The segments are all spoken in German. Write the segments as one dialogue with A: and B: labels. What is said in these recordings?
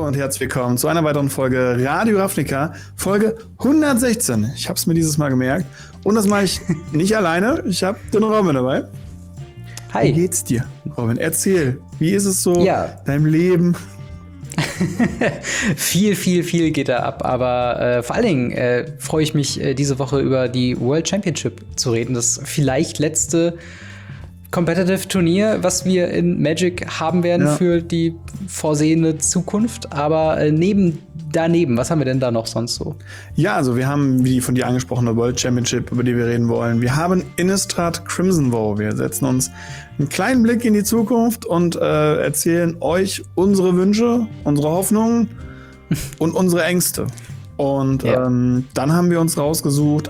A: Hallo und herzlich willkommen zu einer weiteren Folge Radio Ravnica, Folge 116. Ich habe es mir dieses Mal gemerkt und das mache ich nicht alleine. Ich habe den Robin dabei.
B: Hi.
A: Wie geht's dir, Robin? Erzähl, wie ist es so deinem Leben?
B: Viel geht da ab, aber vor allen Dingen freue ich mich diese Woche über die World Championship zu reden. Das vielleicht letzte Competitive Turnier, was wir in Magic haben werden für die vorsehende Zukunft. Aber daneben, was haben wir denn da noch sonst so?
A: Ja, also wir haben die von dir angesprochene World Championship, über die wir reden wollen. Wir haben Innistrad Crimson Vow. Wir setzen uns einen kleinen Blick in die Zukunft und erzählen euch unsere Wünsche, unsere Hoffnungen und unsere Ängste. Und dann haben wir uns rausgesucht,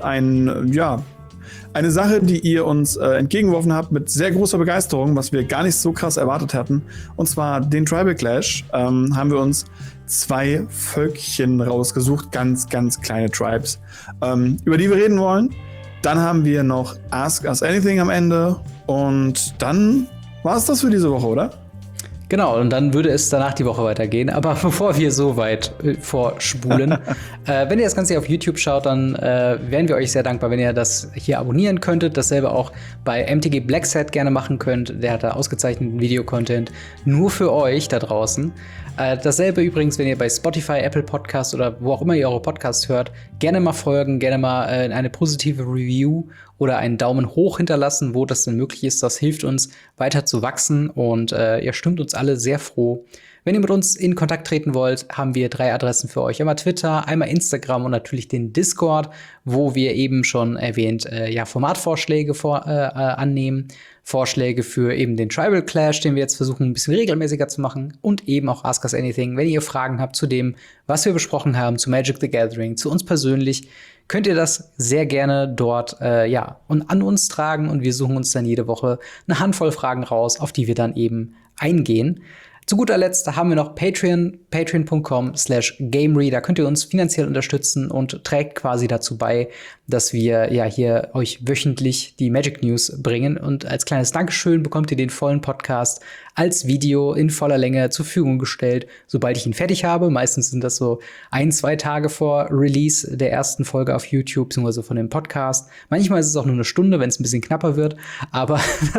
A: eine Sache, die ihr uns entgegengeworfen habt mit sehr großer Begeisterung, was wir gar nicht so krass erwartet hatten. Und zwar den Tribal Clash haben wir uns 2 Völkchen rausgesucht, ganz kleine Tribes, über die wir reden wollen. Dann haben wir noch Ask Us Anything am Ende. Und dann war es das für diese Woche, oder?
B: Genau, und dann würde es danach die Woche weitergehen. Aber bevor wir so weit vorspulen, wenn ihr das Ganze hier auf YouTube schaut, dann wären wir euch sehr dankbar, wenn ihr das hier abonnieren könntet. Dasselbe auch bei MTG Blackset gerne machen könnt. Der hat da ausgezeichneten Videocontent nur für euch da draußen. Dasselbe übrigens, wenn ihr bei Spotify, Apple Podcasts oder wo auch immer ihr eure Podcasts hört, gerne mal folgen, gerne mal eine positive Review oder einen Daumen hoch hinterlassen, wo das denn möglich ist. Das hilft uns, weiter zu wachsen und ihr stimmt uns alle sehr froh. Wenn ihr mit uns in Kontakt treten wollt, haben wir 3 Adressen für euch. Einmal Twitter, einmal Instagram und natürlich den Discord, wo wir eben schon erwähnt Formatvorschläge annehmen. Vorschläge für eben den Tribal Clash, den wir jetzt versuchen, ein bisschen regelmäßiger zu machen. Und eben auch Ask Us Anything. Wenn ihr Fragen habt zu dem, was wir besprochen haben, zu Magic the Gathering, zu uns persönlich, könnt ihr das sehr gerne dort und an uns tragen. Und wir suchen uns dann jede Woche eine Handvoll Fragen raus, auf die wir dann eben eingehen. Zu guter Letzt haben wir noch patreon.com/gamery. Da könnt ihr uns finanziell unterstützen und trägt quasi dazu bei, dass wir hier euch wöchentlich die Magic News bringen. Und als kleines Dankeschön bekommt ihr den vollen Podcast als Video in voller Länge zur Verfügung gestellt, sobald ich ihn fertig habe. Meistens sind das so 1-2 Tage vor Release der ersten Folge auf YouTube, beziehungsweise von dem Podcast. Manchmal ist es auch nur eine Stunde, wenn es ein bisschen knapper wird. Aber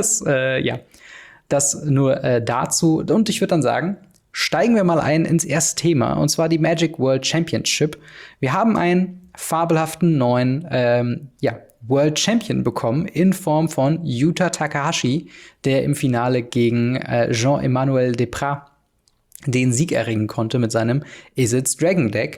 B: das nur dazu. Und ich würde dann sagen, steigen wir mal ein ins erste Thema, und zwar die Magic World Championship. Wir haben einen fabelhaften neuen World Champion bekommen in Form von Yuta Takahashi, der im Finale gegen Jean-Emmanuel Depras den Sieg erringen konnte mit seinem Izzet Dragon Deck.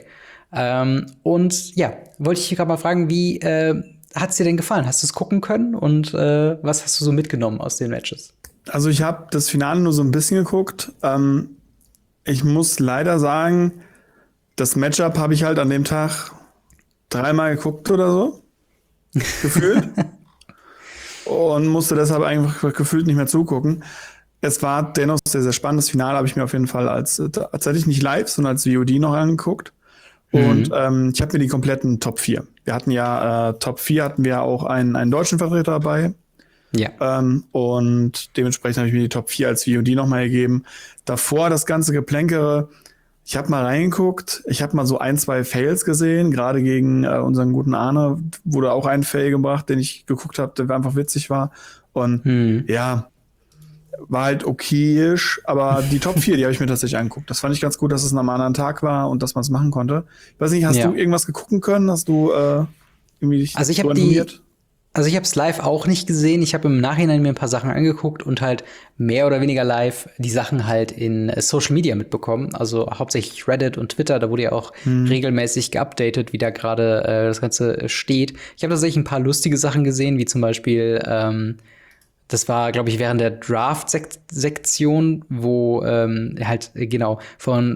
B: Wollte ich gerade mal fragen, wie hat's dir denn gefallen? Hast du es gucken können und was hast du so mitgenommen aus den Matches?
A: Also ich habe das Finale nur so ein bisschen geguckt. Ich muss leider sagen, das Matchup habe ich halt an dem Tag 3-mal geguckt oder so. Gefühlt. Und musste deshalb einfach gefühlt nicht mehr zugucken. Es war dennoch sehr, sehr spannendes Finale, habe ich mir auf jeden Fall tatsächlich nicht live, sondern als VOD noch angeguckt. Und ich habe mir die kompletten Top 4. Wir hatten Top 4 hatten wir auch einen deutschen Vertreter dabei. Ja. Und dementsprechend habe ich mir die Top 4 als VOD nochmal gegeben. Davor das ganze Geplänkere. Ich habe mal reingeguckt. Ich habe mal so 1-2 Fails gesehen. Gerade gegen unseren guten Arne wurde auch ein Fail gebracht, den ich geguckt habe, der einfach witzig war. Und war halt okayisch. Aber die Top 4, die habe ich mir tatsächlich angeguckt. Das fand ich ganz gut, dass es an einem anderen Tag war und dass man es machen konnte. Ich weiß nicht, hast du irgendwas gegucken können? Hast du irgendwie dich
B: so informiert? Also ich habe es live auch nicht gesehen. Ich habe im Nachhinein mir ein paar Sachen angeguckt und halt mehr oder weniger live die Sachen halt in Social Media mitbekommen. Also hauptsächlich Reddit und Twitter. Da wurde ja auch regelmäßig geupdatet, wie da gerade das Ganze steht. Ich habe tatsächlich ein paar lustige Sachen gesehen, wie zum Beispiel das war, glaube ich, während der Draft-Sektion, wo von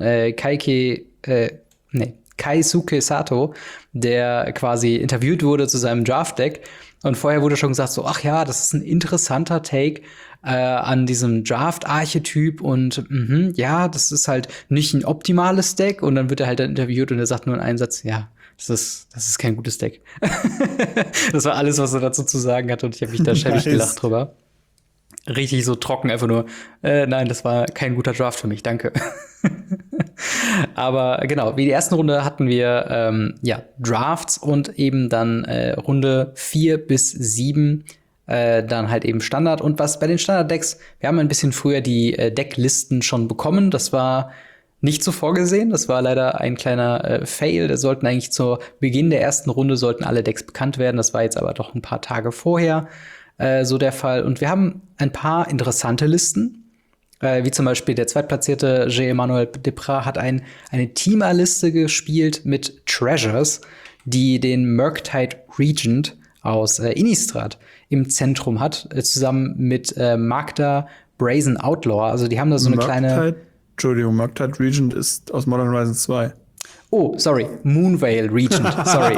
B: Keisuke Sato, der quasi interviewt wurde zu seinem Draft-Deck. Und vorher wurde schon gesagt so, ach ja, das ist ein interessanter Take an diesem Draft-Archetyp und das ist halt nicht ein optimales Deck. Und dann wird er halt interviewt und er sagt nur in einem Satz, ja, das ist kein gutes Deck. Das war alles, was er dazu zu sagen hatte und ich habe mich da schäbig gelacht drüber. Richtig so trocken, einfach nur, nein, das war kein guter Draft für mich, danke. Aber genau, wie die ersten Runde hatten wir Drafts und eben dann Runde 4 bis 7 dann halt eben Standard. Und was bei den Standard-Decks, wir haben ein bisschen früher die Decklisten schon bekommen. Das war nicht so vorgesehen. Das war leider ein kleiner Fail. Da sollten eigentlich zu Beginn der ersten Runde sollten alle Decks bekannt werden. Das war jetzt aber doch ein paar Tage vorher so der Fall. Und wir haben ein paar interessante Listen. Wie zum Beispiel der zweitplatzierte J-Emmanuel Deprat hat eine Teamerliste gespielt mit Treasures, die den Murktide Regent aus Innistrad im Zentrum hat, zusammen mit Magda Brazen Outlaw. Also die haben da so eine kleine.
A: Murktide Regent ist aus Modern Horizons 2.
B: Oh, sorry, Moonveil Regent, sorry.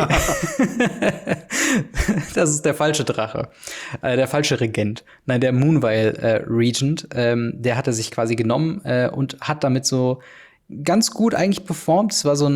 B: Das ist der falsche Drache, der falsche Regent. Nein, der Moonveil Regent, der hatte sich quasi genommen und hat damit so ganz gut eigentlich performt. Es war so ein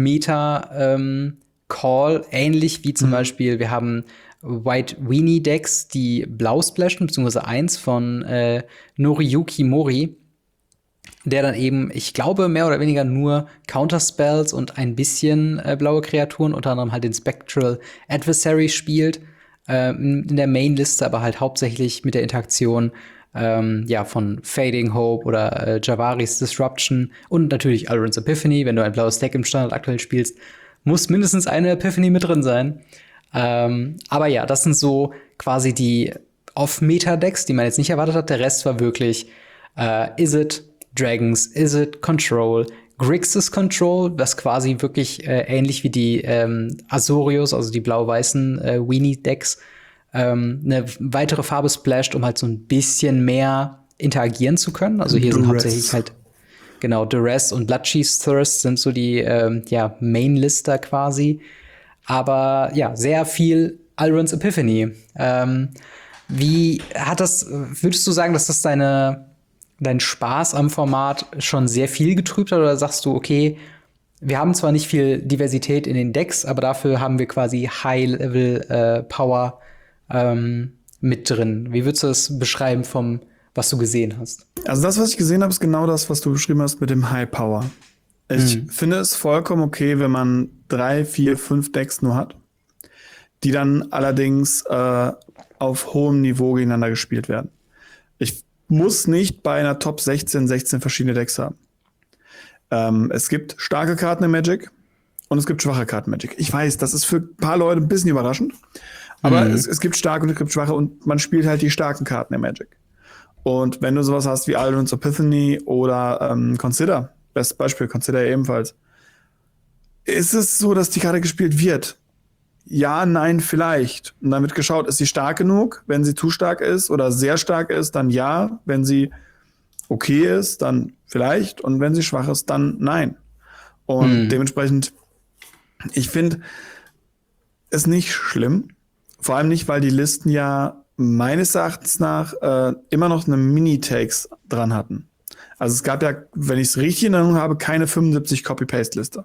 B: Off-Meta Call, ähnlich wie zum Beispiel, wir haben White Weenie Decks, die blau splashen, beziehungsweise eins von Noriyuki Mori, der dann eben, ich glaube, mehr oder weniger nur Counterspells und ein bisschen blaue Kreaturen, unter anderem halt den Spectral Adversary spielt, in der Main-Liste, aber halt hauptsächlich mit der Interaktion von Fading Hope oder Javaris Disruption und natürlich Alrund's Epiphany. Wenn du ein blaues Deck im Standard aktuell spielst, muss mindestens eine Epiphany mit drin sein. Aber ja, das sind so quasi die Off-Meta-Decks, die man jetzt nicht erwartet hat. Der Rest war wirklich Izzet, Dragons, Izzet, Control, Grixis Control, was quasi wirklich ähnlich wie die Azorius, also die blau-weißen Weenie-Decks, eine weitere Farbe splasht, um halt so ein bisschen mehr interagieren zu können. Also hier sind hauptsächlich halt genau Duress und Bloodchief's Thirst sind so die Main-Lister quasi. Aber ja, sehr viel Alrund's Epiphany. Würdest du sagen, dass das dein Spaß am Format schon sehr viel getrübt hat? Oder sagst du, okay, wir haben zwar nicht viel Diversität in den Decks, aber dafür haben wir quasi High-Level-Power mit drin? Wie würdest du das beschreiben was du gesehen hast?
A: Also das, was ich gesehen habe, ist genau das, was du beschrieben hast mit dem High-Power. Ich finde es vollkommen okay, wenn man 3, 4, 5 Decks nur hat, die dann allerdings auf hohem Niveau gegeneinander gespielt werden. Ich muss nicht bei einer Top 16 verschiedene Decks haben. Es gibt starke Karten in Magic und es gibt schwache Karten in Magic. Ich weiß, das ist für ein paar Leute ein bisschen überraschend, aber es gibt starke und es gibt schwache und man spielt halt die starken Karten in Magic. Und wenn du sowas hast wie Alrund's Epiphany oder Consider, bestes Beispiel, Consider ebenfalls, ist es so, dass die Karte gespielt wird? Ja, nein, vielleicht. Und dann wird geschaut, ist sie stark genug? Wenn sie zu stark ist oder sehr stark ist, dann ja. Wenn sie okay ist, dann vielleicht. Und wenn sie schwach ist, dann nein. Und dementsprechend, ich finde es nicht schlimm. Vor allem nicht, weil die Listen ja meines Erachtens nach immer noch eine Mini-Takes dran hatten. Also es gab ja, wenn ich es richtig in Erinnerung habe, keine 75 Copy-Paste-Liste.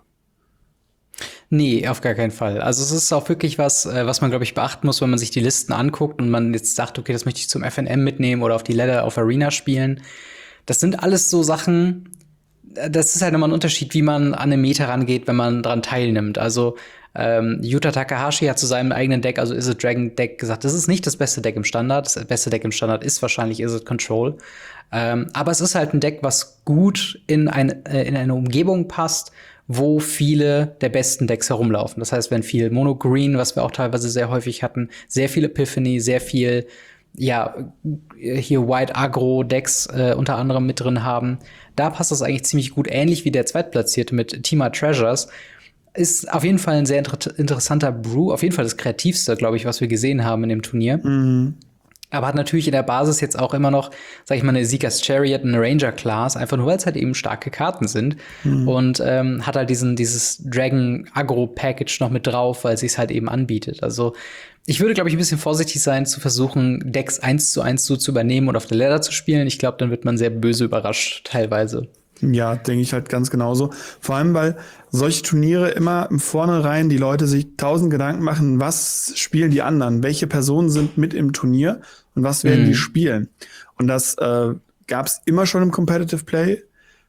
B: Nee, auf gar keinen Fall. Also es ist auch wirklich was man, glaube ich, beachten muss, wenn man sich die Listen anguckt und man jetzt sagt, okay, das möchte ich zum FNM mitnehmen oder auf die Ladder auf Arena spielen. Das sind alles so Sachen, das ist halt nochmal ein Unterschied, wie man an eine Meta rangeht, wenn man dran teilnimmt. Also Yuta Takahashi hat zu seinem eigenen Deck, also Izzet Dragon Deck, gesagt, das ist nicht das beste Deck im Standard. Das beste Deck im Standard ist wahrscheinlich Izzet Control. Aber es ist halt ein Deck, was gut in eine Umgebung passt, wo viele der besten Decks herumlaufen. Das heißt, wenn viel Mono-Green, was wir auch teilweise sehr häufig hatten, sehr viel Epiphany, sehr viel, hier White Agro-Decks unter anderem mit drin haben, da passt das eigentlich ziemlich gut. Ähnlich wie der Zweitplatzierte mit Tima Treasures. Ist auf jeden Fall ein sehr interessanter Brew, auf jeden Fall das kreativste, glaube ich, was wir gesehen haben in dem Turnier. Aber hat natürlich in der Basis jetzt auch immer noch, sag ich mal, eine Seeker's Chariot, eine Ranger Class, einfach nur, weil es halt eben starke Karten sind. Und hat halt dieses Dragon Agro Package noch mit drauf, weil es sich halt eben anbietet. Also ich würde, glaube ich, ein bisschen vorsichtig sein, zu versuchen, Decks 1:1 so zu übernehmen und auf der Ladder zu spielen. Ich glaube, dann wird man sehr böse überrascht, teilweise.
A: Ja, denke ich halt ganz genauso. Vor allem, weil solche Turniere immer im Vornherein die Leute sich 1000 Gedanken machen, was spielen die anderen? Welche Personen sind mit im Turnier und was werden die spielen? Und das gab es immer schon im Competitive Play.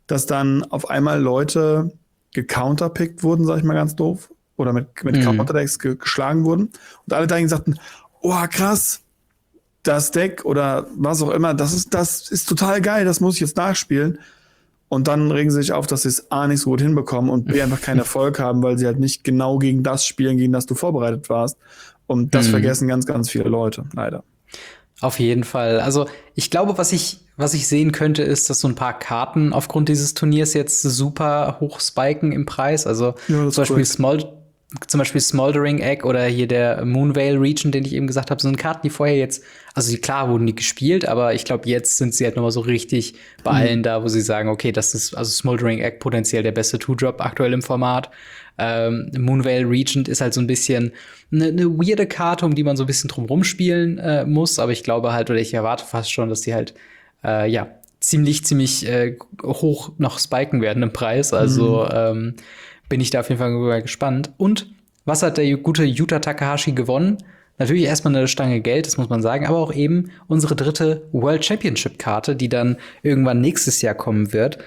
A: dass dann auf einmal Leute gecounterpickt wurden, sag ich mal ganz doof, oder mit Counterdecks geschlagen wurden. Und alle dahin sagten, oh krass, das Deck oder was auch immer, das ist total geil, das muss ich jetzt nachspielen. Und dann regen sie sich auf, dass sie es A nicht so gut hinbekommen und B einfach keinen Erfolg haben, weil sie halt nicht genau gegen das spielen, gegen das du vorbereitet warst. Und das vergessen ganz, ganz viele Leute, leider.
B: Auf jeden Fall. Also ich glaube, was ich sehen könnte, ist, dass so ein paar Karten aufgrund dieses Turniers jetzt super hoch spiken im Preis. Also
A: Ja,
B: zum Beispiel Smoldering Egg oder hier der Moonveil Region, den ich eben gesagt habe, so sind Karten, die vorher jetzt, also klar wurden die gespielt, aber ich glaube, jetzt sind sie halt nochmal so richtig bei allen da, wo sie sagen, okay, das ist also Smoldering Egg potenziell der beste Two-Drop aktuell im Format. Moonveil Regent ist halt so ein bisschen eine weirde Karte, um die man so ein bisschen drum rumspielen muss, aber ich glaube halt, oder ich erwarte fast schon, dass die halt ziemlich hoch noch spiken werden im Preis. Also bin ich da auf jeden Fall gespannt. Und was hat der gute Yuta Takahashi gewonnen? Natürlich erstmal eine Stange Geld, das muss man sagen, aber auch eben unsere dritte World Championship Karte, die dann irgendwann nächstes Jahr kommen wird.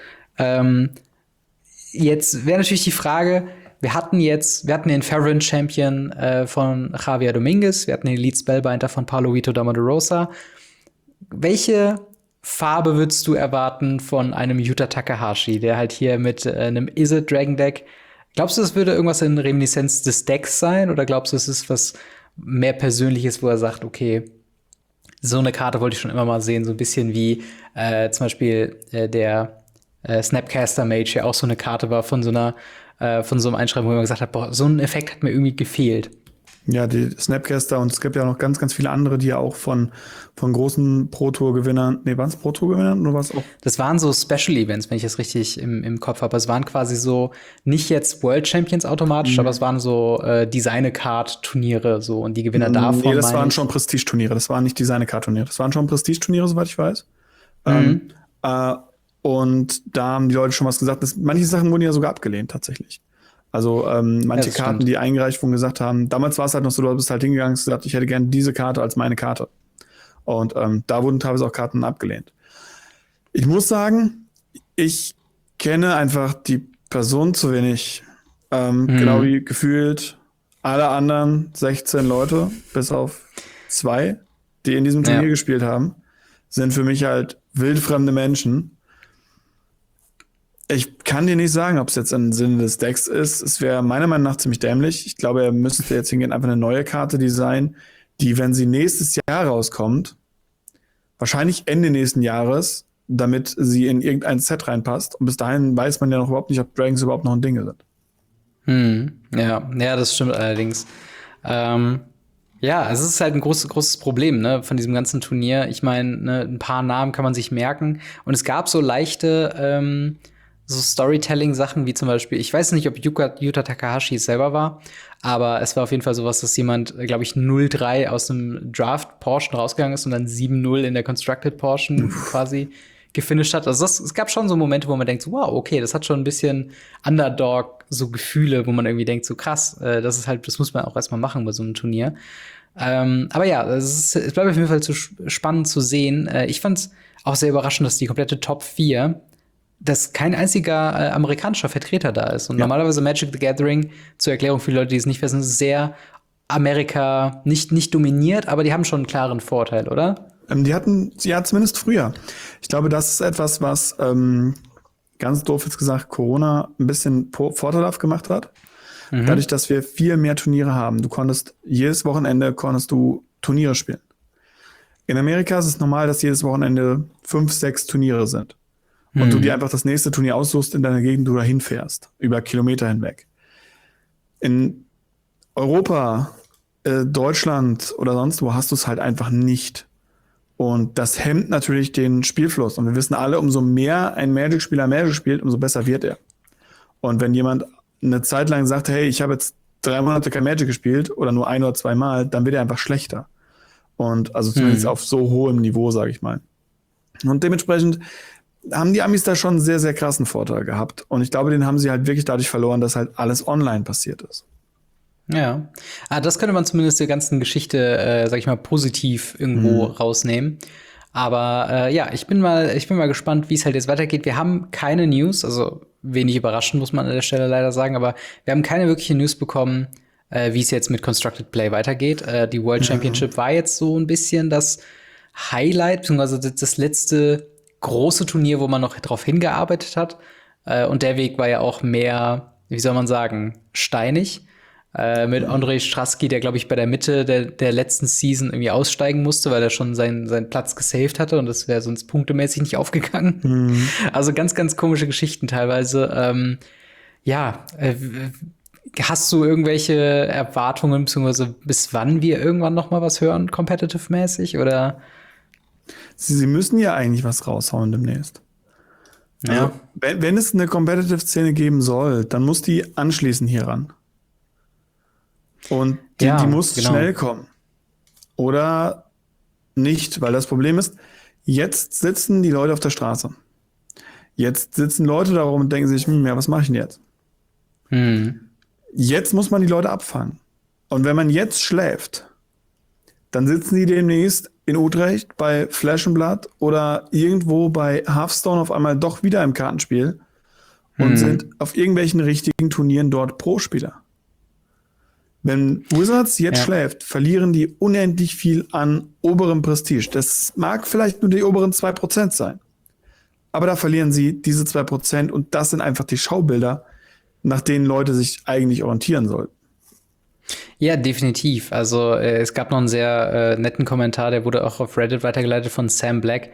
B: Jetzt wäre natürlich die Frage, wir hatten den Farron Champion von Javier Dominguez, wir hatten den Elite Spellbinder von Paulo Vitor Damaso. Welche Farbe würdest du erwarten von einem Yuta Takahashi, der halt hier mit einem Izzet Dragon Deck? Glaubst du, es würde irgendwas in Reminiszenz des Decks sein? Oder glaubst du, es ist was mehr Persönliches, wo er sagt, okay, so eine Karte wollte ich schon immer mal sehen, so ein bisschen wie zum Beispiel der Snapcaster Mage, ja auch so eine Karte war von so einem Einschreiben, wo man gesagt hat, boah, so ein Effekt hat mir irgendwie gefehlt.
A: Ja, die Snapcaster und es gibt ja noch ganz, ganz viele andere, die ja auch von großen Pro-Tour-Gewinnern, waren es Pro-Tour-Gewinnern oder was auch?
B: Das waren so Special-Events, wenn ich das richtig im Kopf habe. Es waren quasi so, nicht jetzt World Champions automatisch, aber es waren so Design-Card-Turniere so und die Gewinner davon.
A: Nee, das waren schon Prestige-Turniere, das waren nicht Design-Card-Turniere. Das waren schon Prestige-Turniere, soweit ich weiß. Und da haben die Leute schon was gesagt. Manche Sachen wurden ja sogar abgelehnt, tatsächlich. Also manche Karten, die eingereicht wurden, gesagt haben, damals war es halt noch so, du bist halt hingegangen und gesagt, ich hätte gerne diese Karte als meine Karte. Und da wurden teilweise auch Karten abgelehnt. Ich muss sagen, ich kenne einfach die Person zu wenig. Genau wie gefühlt alle anderen 16 Leute, bis auf 2, die in diesem Turnier gespielt haben, sind für mich halt wildfremde Menschen. Ich kann dir nicht sagen, ob es jetzt im Sinne des Decks ist. Es wäre meiner Meinung nach ziemlich dämlich. Ich glaube, er müsste jetzt hingehen, einfach eine neue Karte designen, die, wenn sie nächstes Jahr rauskommt, wahrscheinlich Ende nächsten Jahres, damit sie in irgendein Set reinpasst. Und bis dahin weiß man ja noch überhaupt nicht, ob Dragons überhaupt noch ein Ding sind.
B: Ja, das stimmt allerdings. Ja, es ist halt ein großes Problem, ne, von diesem ganzen Turnier. Ich meine, ne, ein paar Namen kann man sich merken. Und es gab so leichte so Storytelling-Sachen, wie zum Beispiel, ich weiß nicht, ob Yuta Takahashi es selber war, aber es war auf jeden Fall sowas, dass jemand, glaube ich, 0-3 aus dem Draft-Portion rausgegangen ist und dann 7-0 in der Constructed-Portion quasi gefinisht hat. Also es gab schon so Momente, wo man denkt, so, wow, okay, das hat schon ein bisschen Underdog, so Gefühle, wo man irgendwie denkt, so krass, das muss man auch erstmal machen bei so einem Turnier. Aber ja, es bleibt auf jeden Fall spannend zu sehen. Ich fand es auch sehr überraschend, dass die komplette Top 4 dass kein einziger amerikanischer Vertreter da ist. Und normalerweise Magic the Gathering, zur Erklärung für die Leute, die es nicht wissen, ist sehr Amerika nicht dominiert, aber die haben schon einen klaren Vorteil, oder?
A: Die hatten, ja, zumindest früher. Ich glaube, das ist etwas, was ganz doof jetzt gesagt, Corona ein bisschen vorteilhaft gemacht hat. Dadurch, dass wir viel mehr Turniere haben. Jedes Wochenende konntest du Turniere spielen. In Amerika ist es normal, dass jedes Wochenende 5, 6 Turniere sind. Und du dir einfach das nächste Turnier aussuchst in deiner Gegend, du da hinfährst. Über Kilometer hinweg. In Europa, Deutschland oder sonst wo hast du es halt einfach nicht. Und das hemmt natürlich den Spielfluss. Und wir wissen alle, umso mehr ein Magic-Spieler Magic spielt, umso besser wird er. Und wenn jemand eine Zeit lang sagt, hey, ich habe jetzt 3 Monate kein Magic gespielt oder nur 1 oder 2 Mal, dann wird er einfach schlechter. Und also zumindest auf so hohem Niveau, sage ich mal. Und dementsprechend haben die Amis da schon einen sehr, sehr krassen Vorteil gehabt. Und ich glaube, den haben sie halt wirklich dadurch verloren, dass halt alles online passiert ist.
B: Ja. Das könnte man zumindest der ganzen Geschichte, sag ich mal, positiv irgendwo rausnehmen. Aber ja, ich bin mal gespannt, wie es halt jetzt weitergeht. Wir haben keine News, also wenig überraschend, muss man an der Stelle leider sagen, aber wir haben keine wirkliche News bekommen, wie es jetzt mit Constructed Play weitergeht. Die World Championship war jetzt so ein bisschen das Highlight, beziehungsweise das letzte große Turnier, wo man noch drauf hingearbeitet hat. Und der Weg war ja auch mehr, wie soll man sagen, steinig. Mit Andrei Straski, der, glaube ich, bei der Mitte der letzten Season irgendwie aussteigen musste, weil er schon seinen Platz gesaved hatte und das wäre sonst punktemäßig nicht aufgegangen. Also ganz, ganz komische Geschichten teilweise. Ja, hast du irgendwelche Erwartungen, beziehungsweise bis wann wir irgendwann noch mal was hören, competitive-mäßig, oder?
A: Sie müssen ja eigentlich was raushauen demnächst. Also,
B: Ja.
A: wenn es eine Competitive-Szene geben soll, dann muss die anschließen hieran. Und die
B: Ja,
A: muss
B: genau.
A: schnell kommen. Oder nicht, weil das Problem ist, jetzt sitzen die Leute auf der Straße. Jetzt sitzen Leute da rum und denken sich, ja, was mache ich denn jetzt? Jetzt muss man die Leute abfangen. Und wenn man jetzt schläft, dann sitzen die demnächst in Utrecht bei Flesh and Blood oder irgendwo bei Hearthstone auf einmal doch wieder im Kartenspiel und sind auf irgendwelchen richtigen Turnieren dort Pro-Spieler. Wenn Wizards jetzt schläft, verlieren die unendlich viel an oberem Prestige. Das mag vielleicht nur die oberen 2% sein. Aber da verlieren sie diese 2% und das sind einfach die Schaubilder, nach denen Leute sich eigentlich orientieren sollten.
B: Ja, definitiv. Also es gab noch einen sehr netten Kommentar, der wurde auch auf Reddit weitergeleitet von Sam Black,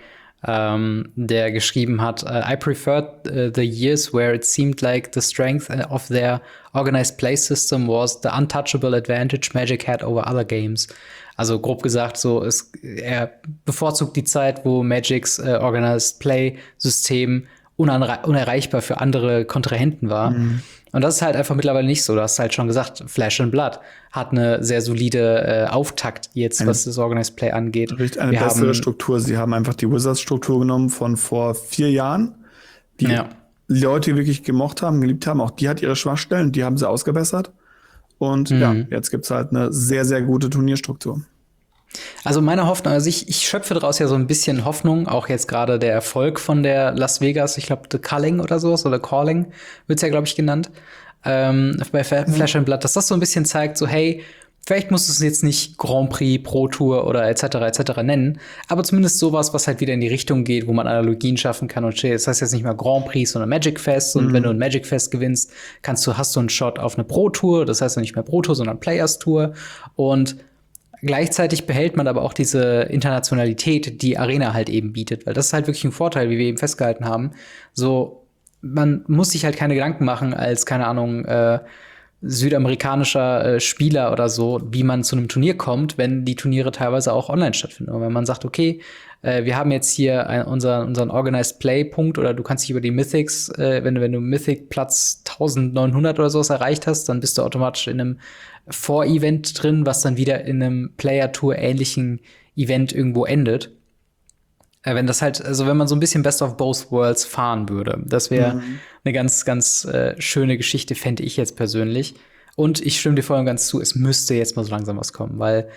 B: der geschrieben hat, I preferred the years where it seemed like the strength of their organized play system was the untouchable advantage Magic had over other games. Also grob gesagt, er bevorzugt die Zeit, wo Magics organized play System unerreichbar für andere Kontrahenten war. Und das ist halt einfach mittlerweile nicht so. Du hast halt schon gesagt, Flesh and Blood hat eine sehr solide Auftakt jetzt, was das Organized Play angeht.
A: Eine bessere Struktur. Sie haben einfach die Wizards-Struktur genommen von vor 4 Jahren, die Leute wirklich gemocht haben, geliebt haben. Auch die hat ihre Schwachstellen, die haben sie ausgebessert. Und jetzt gibt's halt eine sehr, sehr gute Turnierstruktur.
B: Also meine Hoffnung, also ich schöpfe daraus ja so ein bisschen Hoffnung, auch jetzt gerade der Erfolg von der Las Vegas, ich glaube The Culling oder sowas, oder Calling wird's ja, glaube ich, genannt, bei Flesh and Blood, dass das so ein bisschen zeigt, so hey, vielleicht musst du es jetzt nicht Grand Prix, Pro Tour oder etc. nennen, aber zumindest sowas, was halt wieder in die Richtung geht, wo man Analogien schaffen kann. Und das heißt jetzt nicht mehr Grand Prix, sondern Magic Fest. Und wenn du ein Magic Fest gewinnst, hast du einen Shot auf eine Pro Tour. Das heißt dann nicht mehr Pro Tour, sondern Players Tour. Und gleichzeitig behält man aber auch diese Internationalität, die Arena halt eben bietet. Weil das ist halt wirklich ein Vorteil, wie wir eben festgehalten haben. So, man muss sich halt keine Gedanken machen als, keine Ahnung, südamerikanischer Spieler oder so, wie man zu einem Turnier kommt, wenn die Turniere teilweise auch online stattfinden. Und wenn man sagt, okay, wir haben jetzt hier unseren Organized Play Punkt oder du kannst dich über die Mythics, wenn du Mythic Platz 1900 oder sowas erreicht hast, dann bist du automatisch in einem Vor-Event drin, was dann wieder in einem Player Tour ähnlichen Event irgendwo endet. Wenn das halt, also wenn man so ein bisschen Best of Both Worlds fahren würde, das wäre eine ganz, ganz schöne Geschichte, fände ich jetzt persönlich. Und ich stimme dir voll und ganz zu, es müsste jetzt mal so langsam was kommen, weil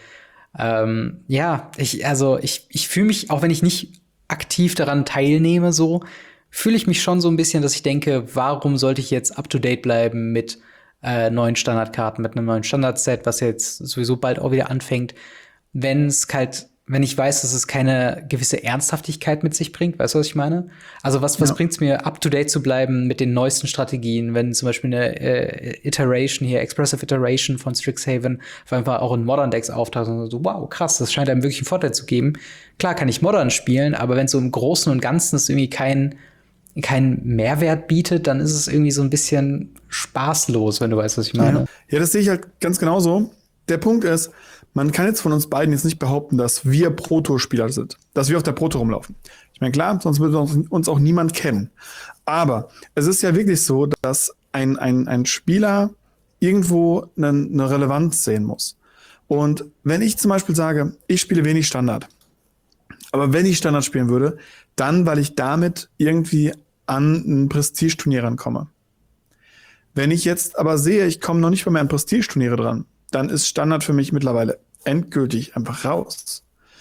B: ich fühle mich, auch wenn ich nicht aktiv daran teilnehme, so fühle ich mich schon so ein bisschen, dass ich denke, warum sollte ich jetzt up to date bleiben mit neuen Standardkarten, mit einem neuen Standardset, was jetzt sowieso bald auch wieder anfängt, wenn ich weiß, dass es keine gewisse Ernsthaftigkeit mit sich bringt, weißt du, was ich meine? Also was bringt's mir, up to date zu bleiben mit den neuesten Strategien, wenn zum Beispiel eine Expressive Iteration von Strixhaven einfach auch in Modern Decks auftaucht und so, wow, krass, das scheint einem wirklich einen Vorteil zu geben. Klar kann ich Modern spielen, aber wenn es so im Großen und Ganzen es irgendwie keinen Mehrwert bietet, dann ist es irgendwie so ein bisschen spaßlos, wenn du weißt, was ich meine.
A: Ja, das sehe ich halt ganz genauso. Der Punkt ist, man kann jetzt von uns beiden jetzt nicht behaupten, dass wir Pro-Tour-Spieler sind, dass wir auf der Pro-Tour rumlaufen. Ich meine, klar, sonst würde uns auch niemand kennen. Aber es ist ja wirklich so, dass ein Spieler irgendwo eine Relevanz sehen muss. Und wenn ich zum Beispiel sage, ich spiele wenig Standard, aber wenn ich Standard spielen würde, dann, weil ich damit irgendwie an ein Prestigeturnier rankomme. Wenn ich jetzt aber sehe, ich komme noch nicht mal mehr an Prestigeturniere dran, dann ist Standard für mich mittlerweile endgültig einfach raus.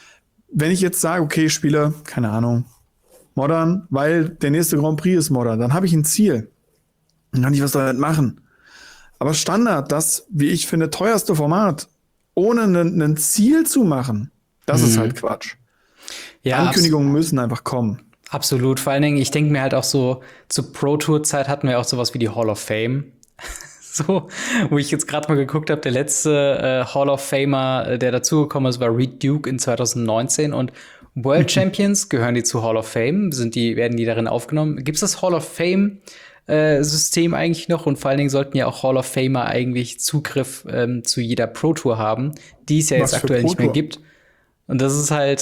A: wenn ich jetzt sage, okay, ich spiele, keine Ahnung, Modern, weil der nächste Grand Prix ist Modern, dann habe ich ein Ziel. Dann kann ich was damit machen. Aber Standard, das, wie ich finde, teuerste Format, ohne ein Ziel zu machen, das ist halt Quatsch.
B: Ja,
A: Ankündigungen müssen einfach kommen.
B: absolut. Vor allen Dingen, ich denke mir halt auch so, zur Pro-Tour-Zeit hatten wir auch sowas wie die Hall of Fame. So, wo ich jetzt gerade mal geguckt habe, der letzte Hall of Famer, der dazugekommen ist, war Reed Duke in 2019 und World Champions gehören die zu Hall of Fame, werden die darin aufgenommen. Gibt es das Hall of Fame System eigentlich noch? Und vor allen Dingen sollten ja auch Hall of Famer eigentlich Zugriff zu jeder Pro Tour haben, die es ja jetzt aktuell nicht mehr gibt. Und das ist halt,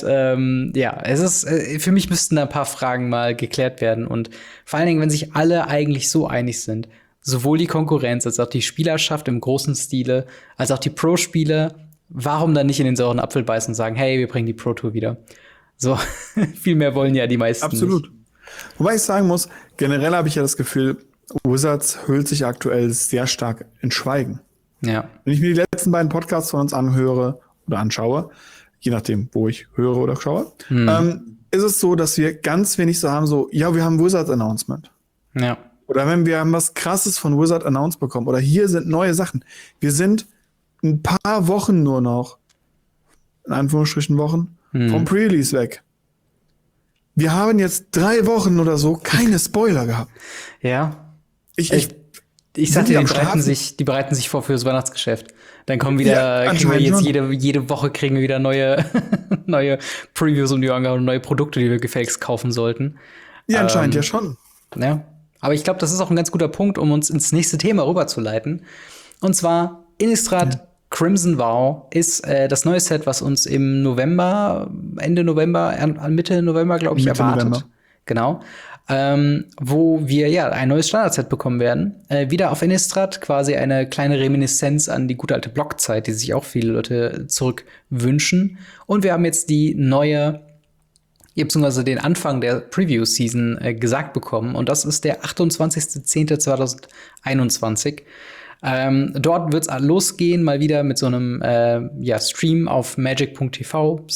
B: es ist, für mich müssten da ein paar Fragen mal geklärt werden. Und vor allen Dingen, wenn sich alle eigentlich so einig sind, sowohl die Konkurrenz als auch die Spielerschaft im großen Stile, als auch die Pro-Spieler, warum dann nicht in den sauren Apfel beißen und sagen, hey, wir bringen die Pro-Tour wieder? So, viel mehr wollen ja die meisten
A: Absolut. Nicht. Wobei ich sagen muss, generell habe ich ja das Gefühl, Wizards hüllt sich aktuell sehr stark in Schweigen.
B: Ja.
A: Wenn ich mir die letzten beiden Podcasts von uns anhöre oder anschaue, je nachdem, wo ich höre oder schaue, ist es so, dass wir ganz wenig so haben, so, ja, wir haben Wizards-Announcement.
B: Ja.
A: Oder wenn wir haben was Krasses von Wizard announced bekommen. Oder hier sind neue Sachen. Wir sind ein paar Wochen nur noch, in Anführungsstrichen Wochen, vom Pre-Release weg. Wir haben jetzt 3 Wochen oder so keine Spoiler gehabt.
B: Ja.
A: Ich
B: sag dir, die bereiten sich vor fürs Weihnachtsgeschäft. Dann kommen wieder, kriegen wir jetzt jede Woche kriegen wir wieder neue Previews um die Ohren und neue Produkte, die wir gefälligst kaufen sollten.
A: Ja, anscheinend ja schon.
B: Ja. Aber ich glaube, das ist auch ein ganz guter Punkt, um uns ins nächste Thema rüberzuleiten. Und zwar Innistrad Crimson Vow ist das neue Set, was uns im November, Ende November, Mitte November, glaube ich, erwartet. November. Genau. Wo wir ja ein neues Standardset bekommen werden. Wieder auf Innistrad, quasi eine kleine Reminiszenz an die gute alte Blockzeit, die sich auch viele Leute zurückwünschen. Und wir haben jetzt die neue, beziehungsweise den Anfang der Preview-Season gesagt bekommen. Und das ist der 28.10.2021. Dort wird's losgehen, mal wieder mit so einem Stream auf magic.tv,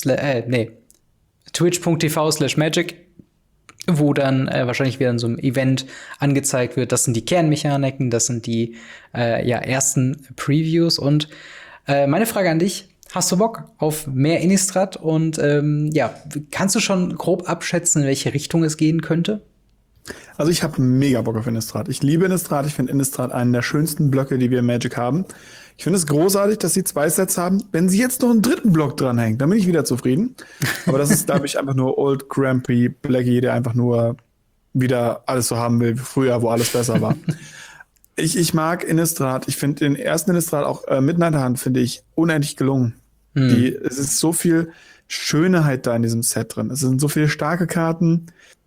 B: twitch.tv/magic, wo dann wahrscheinlich wieder in so einem Event angezeigt wird, das sind die Kernmechaniken, das sind die ersten Previews. Und meine Frage an dich, hast du Bock auf mehr Innistrad? Und kannst du schon grob abschätzen, in welche Richtung es gehen könnte?
A: Also ich habe mega Bock auf Innistrad. Ich liebe Innistrad. Ich finde Innistrad einen der schönsten Blöcke, die wir in Magic haben. Ich finde es großartig, dass sie 2 Sets haben. Wenn sie jetzt noch einen 3. Block dranhängt, dann bin ich wieder zufrieden. Aber das ist, glaube ich, einfach nur Old Grumpy Blackie, der einfach nur wieder alles so haben will wie früher, wo alles besser war. Ich mag Innistrad. Ich finde den ersten Innistrad auch Midnight Hunt finde ich unendlich gelungen. Es ist so viel Schönheit da in diesem Set drin. Es sind so viele starke Karten.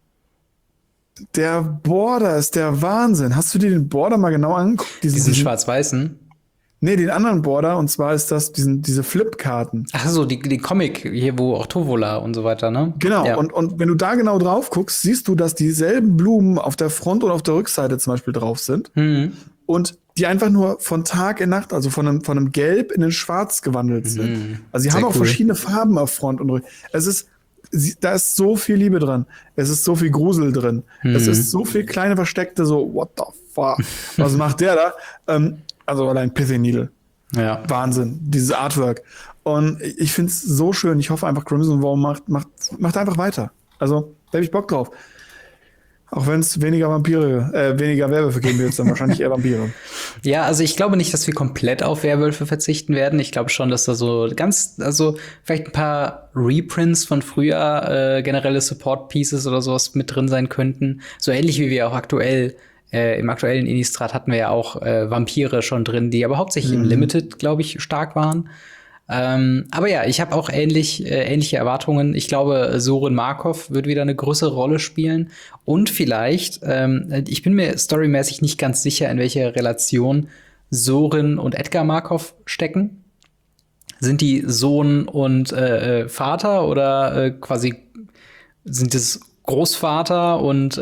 A: Der Border ist der Wahnsinn. Hast du dir den Border mal genau angeguckt?
B: Diesen schwarz-weißen?
A: Nee, den anderen Border. Und zwar ist das diese Flip-Karten.
B: Ach so, die Comic hier, wo auch Tovola und so weiter, ne?
A: Genau. Ja. Und wenn du da genau drauf guckst, siehst du, dass dieselben Blumen auf der Front und auf der Rückseite zum Beispiel drauf sind. Und die einfach nur von Tag in Nacht, also von einem Gelb in ein Schwarz gewandelt sind. Also sie haben auch verschiedene Farben auf Front und Rücken. Da ist so viel Liebe dran. Es ist so viel Grusel drin. Es ist so viel kleine versteckte, so, what the fuck? Was macht der da? Also allein Pithy Needle. Ja. Wahnsinn. Dieses Artwork. Und ich finde es so schön. Ich hoffe einfach, Crimson Vow macht einfach weiter. Also, da habe ich Bock drauf. Auch wenn es weniger Werwölfe geben wird, dann wahrscheinlich eher Vampire.
B: Ja, also ich glaube nicht, dass wir komplett auf Werwölfe verzichten werden. Ich glaube schon, dass da so vielleicht ein paar Reprints von früher, generelle Support-Pieces oder sowas mit drin sein könnten. So ähnlich wie wir auch aktuell im aktuellen Innistrad hatten wir ja auch Vampire schon drin, die aber hauptsächlich im Limited, glaube ich, stark waren. Aber ja, ich habe auch ähnliche Erwartungen. Ich glaube, Sorin Markov wird wieder eine größere Rolle spielen. Und vielleicht, ich bin mir storymäßig nicht ganz sicher, in welcher Relation Sorin und Edgar Markov stecken. Sind die Sohn und Vater oder quasi sind es Großvater und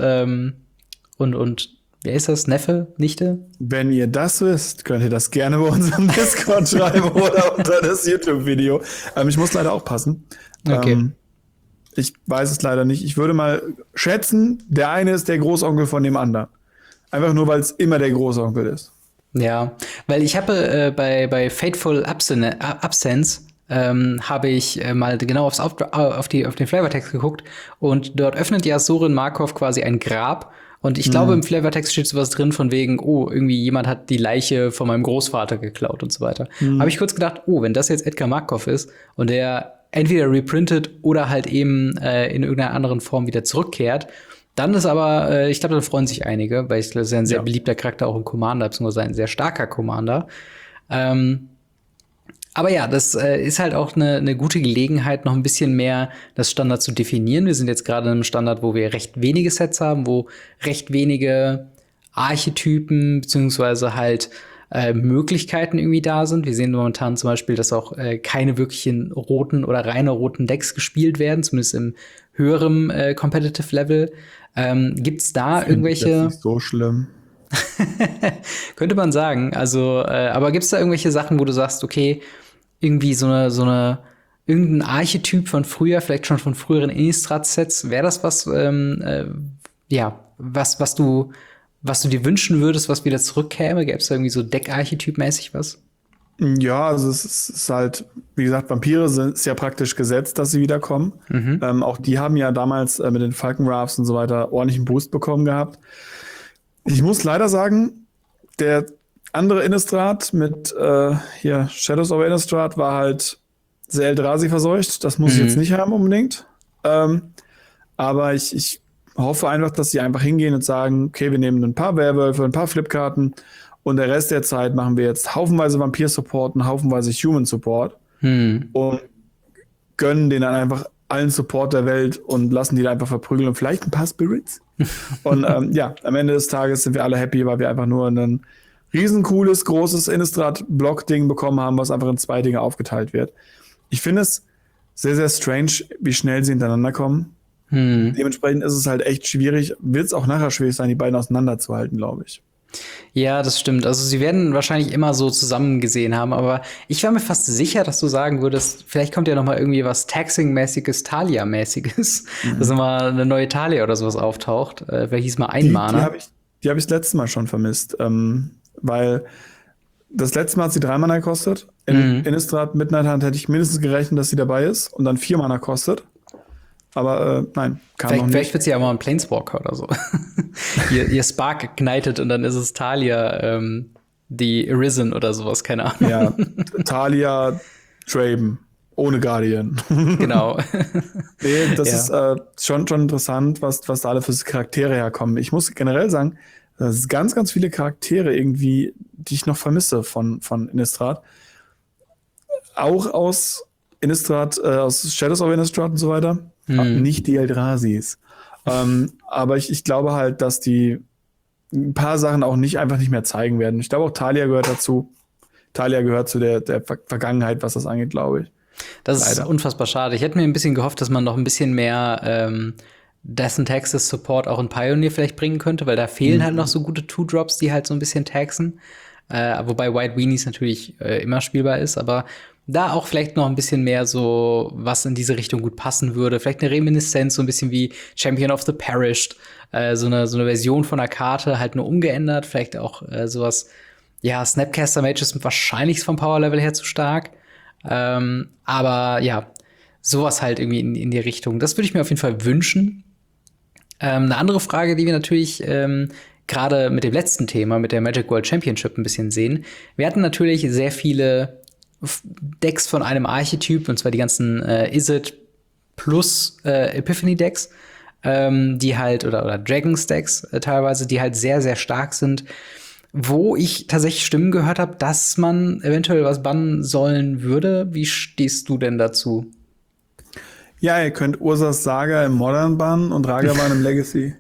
B: wer ist das? Neffe? Nichte?
A: Wenn ihr das wisst, könnt ihr das gerne bei unserem Discord schreiben oder unter das YouTube-Video. Ich muss leider auch passen.
B: Okay.
A: Ich weiß es leider nicht. Ich würde mal schätzen, der eine ist der Großonkel von dem anderen. Einfach nur, weil es immer der Großonkel ist.
B: Ja, weil ich habe bei Fateful Absence habe ich mal genau auf den Flavortext geguckt und dort öffnet ja Sorin Markov quasi ein Grab und ich glaube im Flavortext steht sowas drin von wegen, oh, irgendwie jemand hat die Leiche von meinem Großvater geklaut und so weiter. Habe ich kurz gedacht, oh, wenn das jetzt Edgar Markov ist und der entweder reprintet oder halt eben in irgendeiner anderen Form wieder zurückkehrt, dann ist aber, ich glaube, da freuen sich einige, weil ich glaube, das ist ja ein sehr beliebter Charakter auch im Commander, beziehungsweise ein sehr starker Commander. Aber ja, das ist halt auch eine gute Gelegenheit, noch ein bisschen mehr das Standard zu definieren. Wir sind jetzt gerade in einem Standard, wo wir recht wenige Sets haben, wo recht wenige Archetypen beziehungsweise halt Möglichkeiten irgendwie da sind. Wir sehen momentan zum Beispiel, dass auch keine wirklichen roten oder reine roten Decks gespielt werden, zumindest im höheren Competitive Level. Gibt's da irgendwelche?
A: Das ist nicht so schlimm.
B: Könnte man sagen. Also, aber gibt's da irgendwelche Sachen, wo du sagst, okay, irgendwie irgendein Archetyp von früher, vielleicht schon von früheren Innistrad-Sets, wäre das was, was du dir wünschen würdest, was wieder zurückkäme? Gäbe es da irgendwie so Deckarchetyp-mäßig was?
A: Ja, also es ist halt, wie gesagt, Vampire ist ja praktisch gesetzt, dass sie wiederkommen. Auch die haben ja damals mit den Falkenrafts und so weiter ordentlichen Boost bekommen gehabt. Ich muss leider sagen, der andere Innistrad mit hier Shadows over Innistrad war halt sehr Eldrazi verseucht. Das muss ich jetzt nicht haben unbedingt. Aber ich hoffe einfach, dass sie einfach hingehen und sagen, okay, wir nehmen ein paar Werwölfe, ein paar Flipkarten und der Rest der Zeit machen wir jetzt haufenweise Vampir-Support und haufenweise Human-Support und gönnen denen dann einfach allen Support der Welt und lassen die da einfach verprügeln und vielleicht ein paar Spirits. Und ja, am Ende des Tages sind wir alle happy, weil wir einfach nur ein riesencooles, großes Innistrad-Block-Ding bekommen haben, was einfach in 2 Dinge aufgeteilt wird. Ich finde es sehr, sehr strange, wie schnell sie hintereinander kommen. Dementsprechend ist es halt echt schwierig, wird es auch nachher schwierig sein, die beiden auseinanderzuhalten, glaube ich.
B: Ja, das stimmt. Also sie werden wahrscheinlich immer so zusammen gesehen haben, aber ich war mir fast sicher, dass du sagen würdest, vielleicht kommt ja noch mal irgendwie was Taxing-mäßiges, Thalia-mäßiges, dass noch mal eine neue Thalia oder sowas auftaucht. Wer hieß mal ein Mana?
A: Die hab ich das letzte Mal schon vermisst, weil das letzte Mal hat sie 3 Mana gekostet. In Innistrad Midnight Hunt hätte ich mindestens gerechnet, dass sie dabei ist und dann 4 Mana kostet. Aber nein, kam noch nicht.
B: Vielleicht wird sie ja mal ein Planeswalker oder so. ihr Spark ignited und dann ist es Thalia, die Arisen oder sowas, keine Ahnung.
A: Ja, Thalia Draven, ohne Guardian.
B: Genau.
A: Nee, das ist schon interessant, was da alle für Charaktere herkommen. Ich muss generell sagen, das ist ganz, ganz viele Charaktere irgendwie, die ich noch vermisse von Innistrad. Auch aus Innistrad, aus Shadows of Innistrad und so weiter. Nicht die Eldrasis. Aber ich glaube halt, dass die ein paar Sachen auch einfach nicht mehr zeigen werden. Ich glaube auch Thalia gehört dazu. Thalia gehört zu der Vergangenheit, was das angeht, glaube ich.
B: Das ist unfassbar schade. Ich hätte mir ein bisschen gehofft, dass man noch ein bisschen mehr Death and Taxes Support auch in Pioneer vielleicht bringen könnte, weil da fehlen halt noch so gute Two-Drops, die halt so ein bisschen taxen. Wobei White Weenies natürlich immer spielbar ist, aber da auch vielleicht noch ein bisschen mehr so, was in diese Richtung gut passen würde. Vielleicht eine Reminiszenz, so ein bisschen wie Champion of the Perished. So eine Version von einer Karte, halt nur umgeändert. Vielleicht auch sowas, ja, Snapcaster Mage ist wahrscheinlich vom Power-Level her zu stark. Aber ja, sowas halt irgendwie in die Richtung. Das würde ich mir auf jeden Fall wünschen. Eine andere Frage, die wir natürlich gerade mit dem letzten Thema, mit der Magic World Championship ein bisschen sehen. Wir hatten natürlich sehr viele Decks von einem Archetyp, und zwar die ganzen Izzet plus Epiphany-Decks, die halt, oder Dragons-Decks teilweise, die halt sehr, sehr stark sind, wo ich tatsächlich Stimmen gehört habe, dass man eventuell was bannen sollen würde. Wie stehst du denn dazu?
A: Ja, ihr könnt Ursas Saga im Modern bannen und Ragavan im Legacy.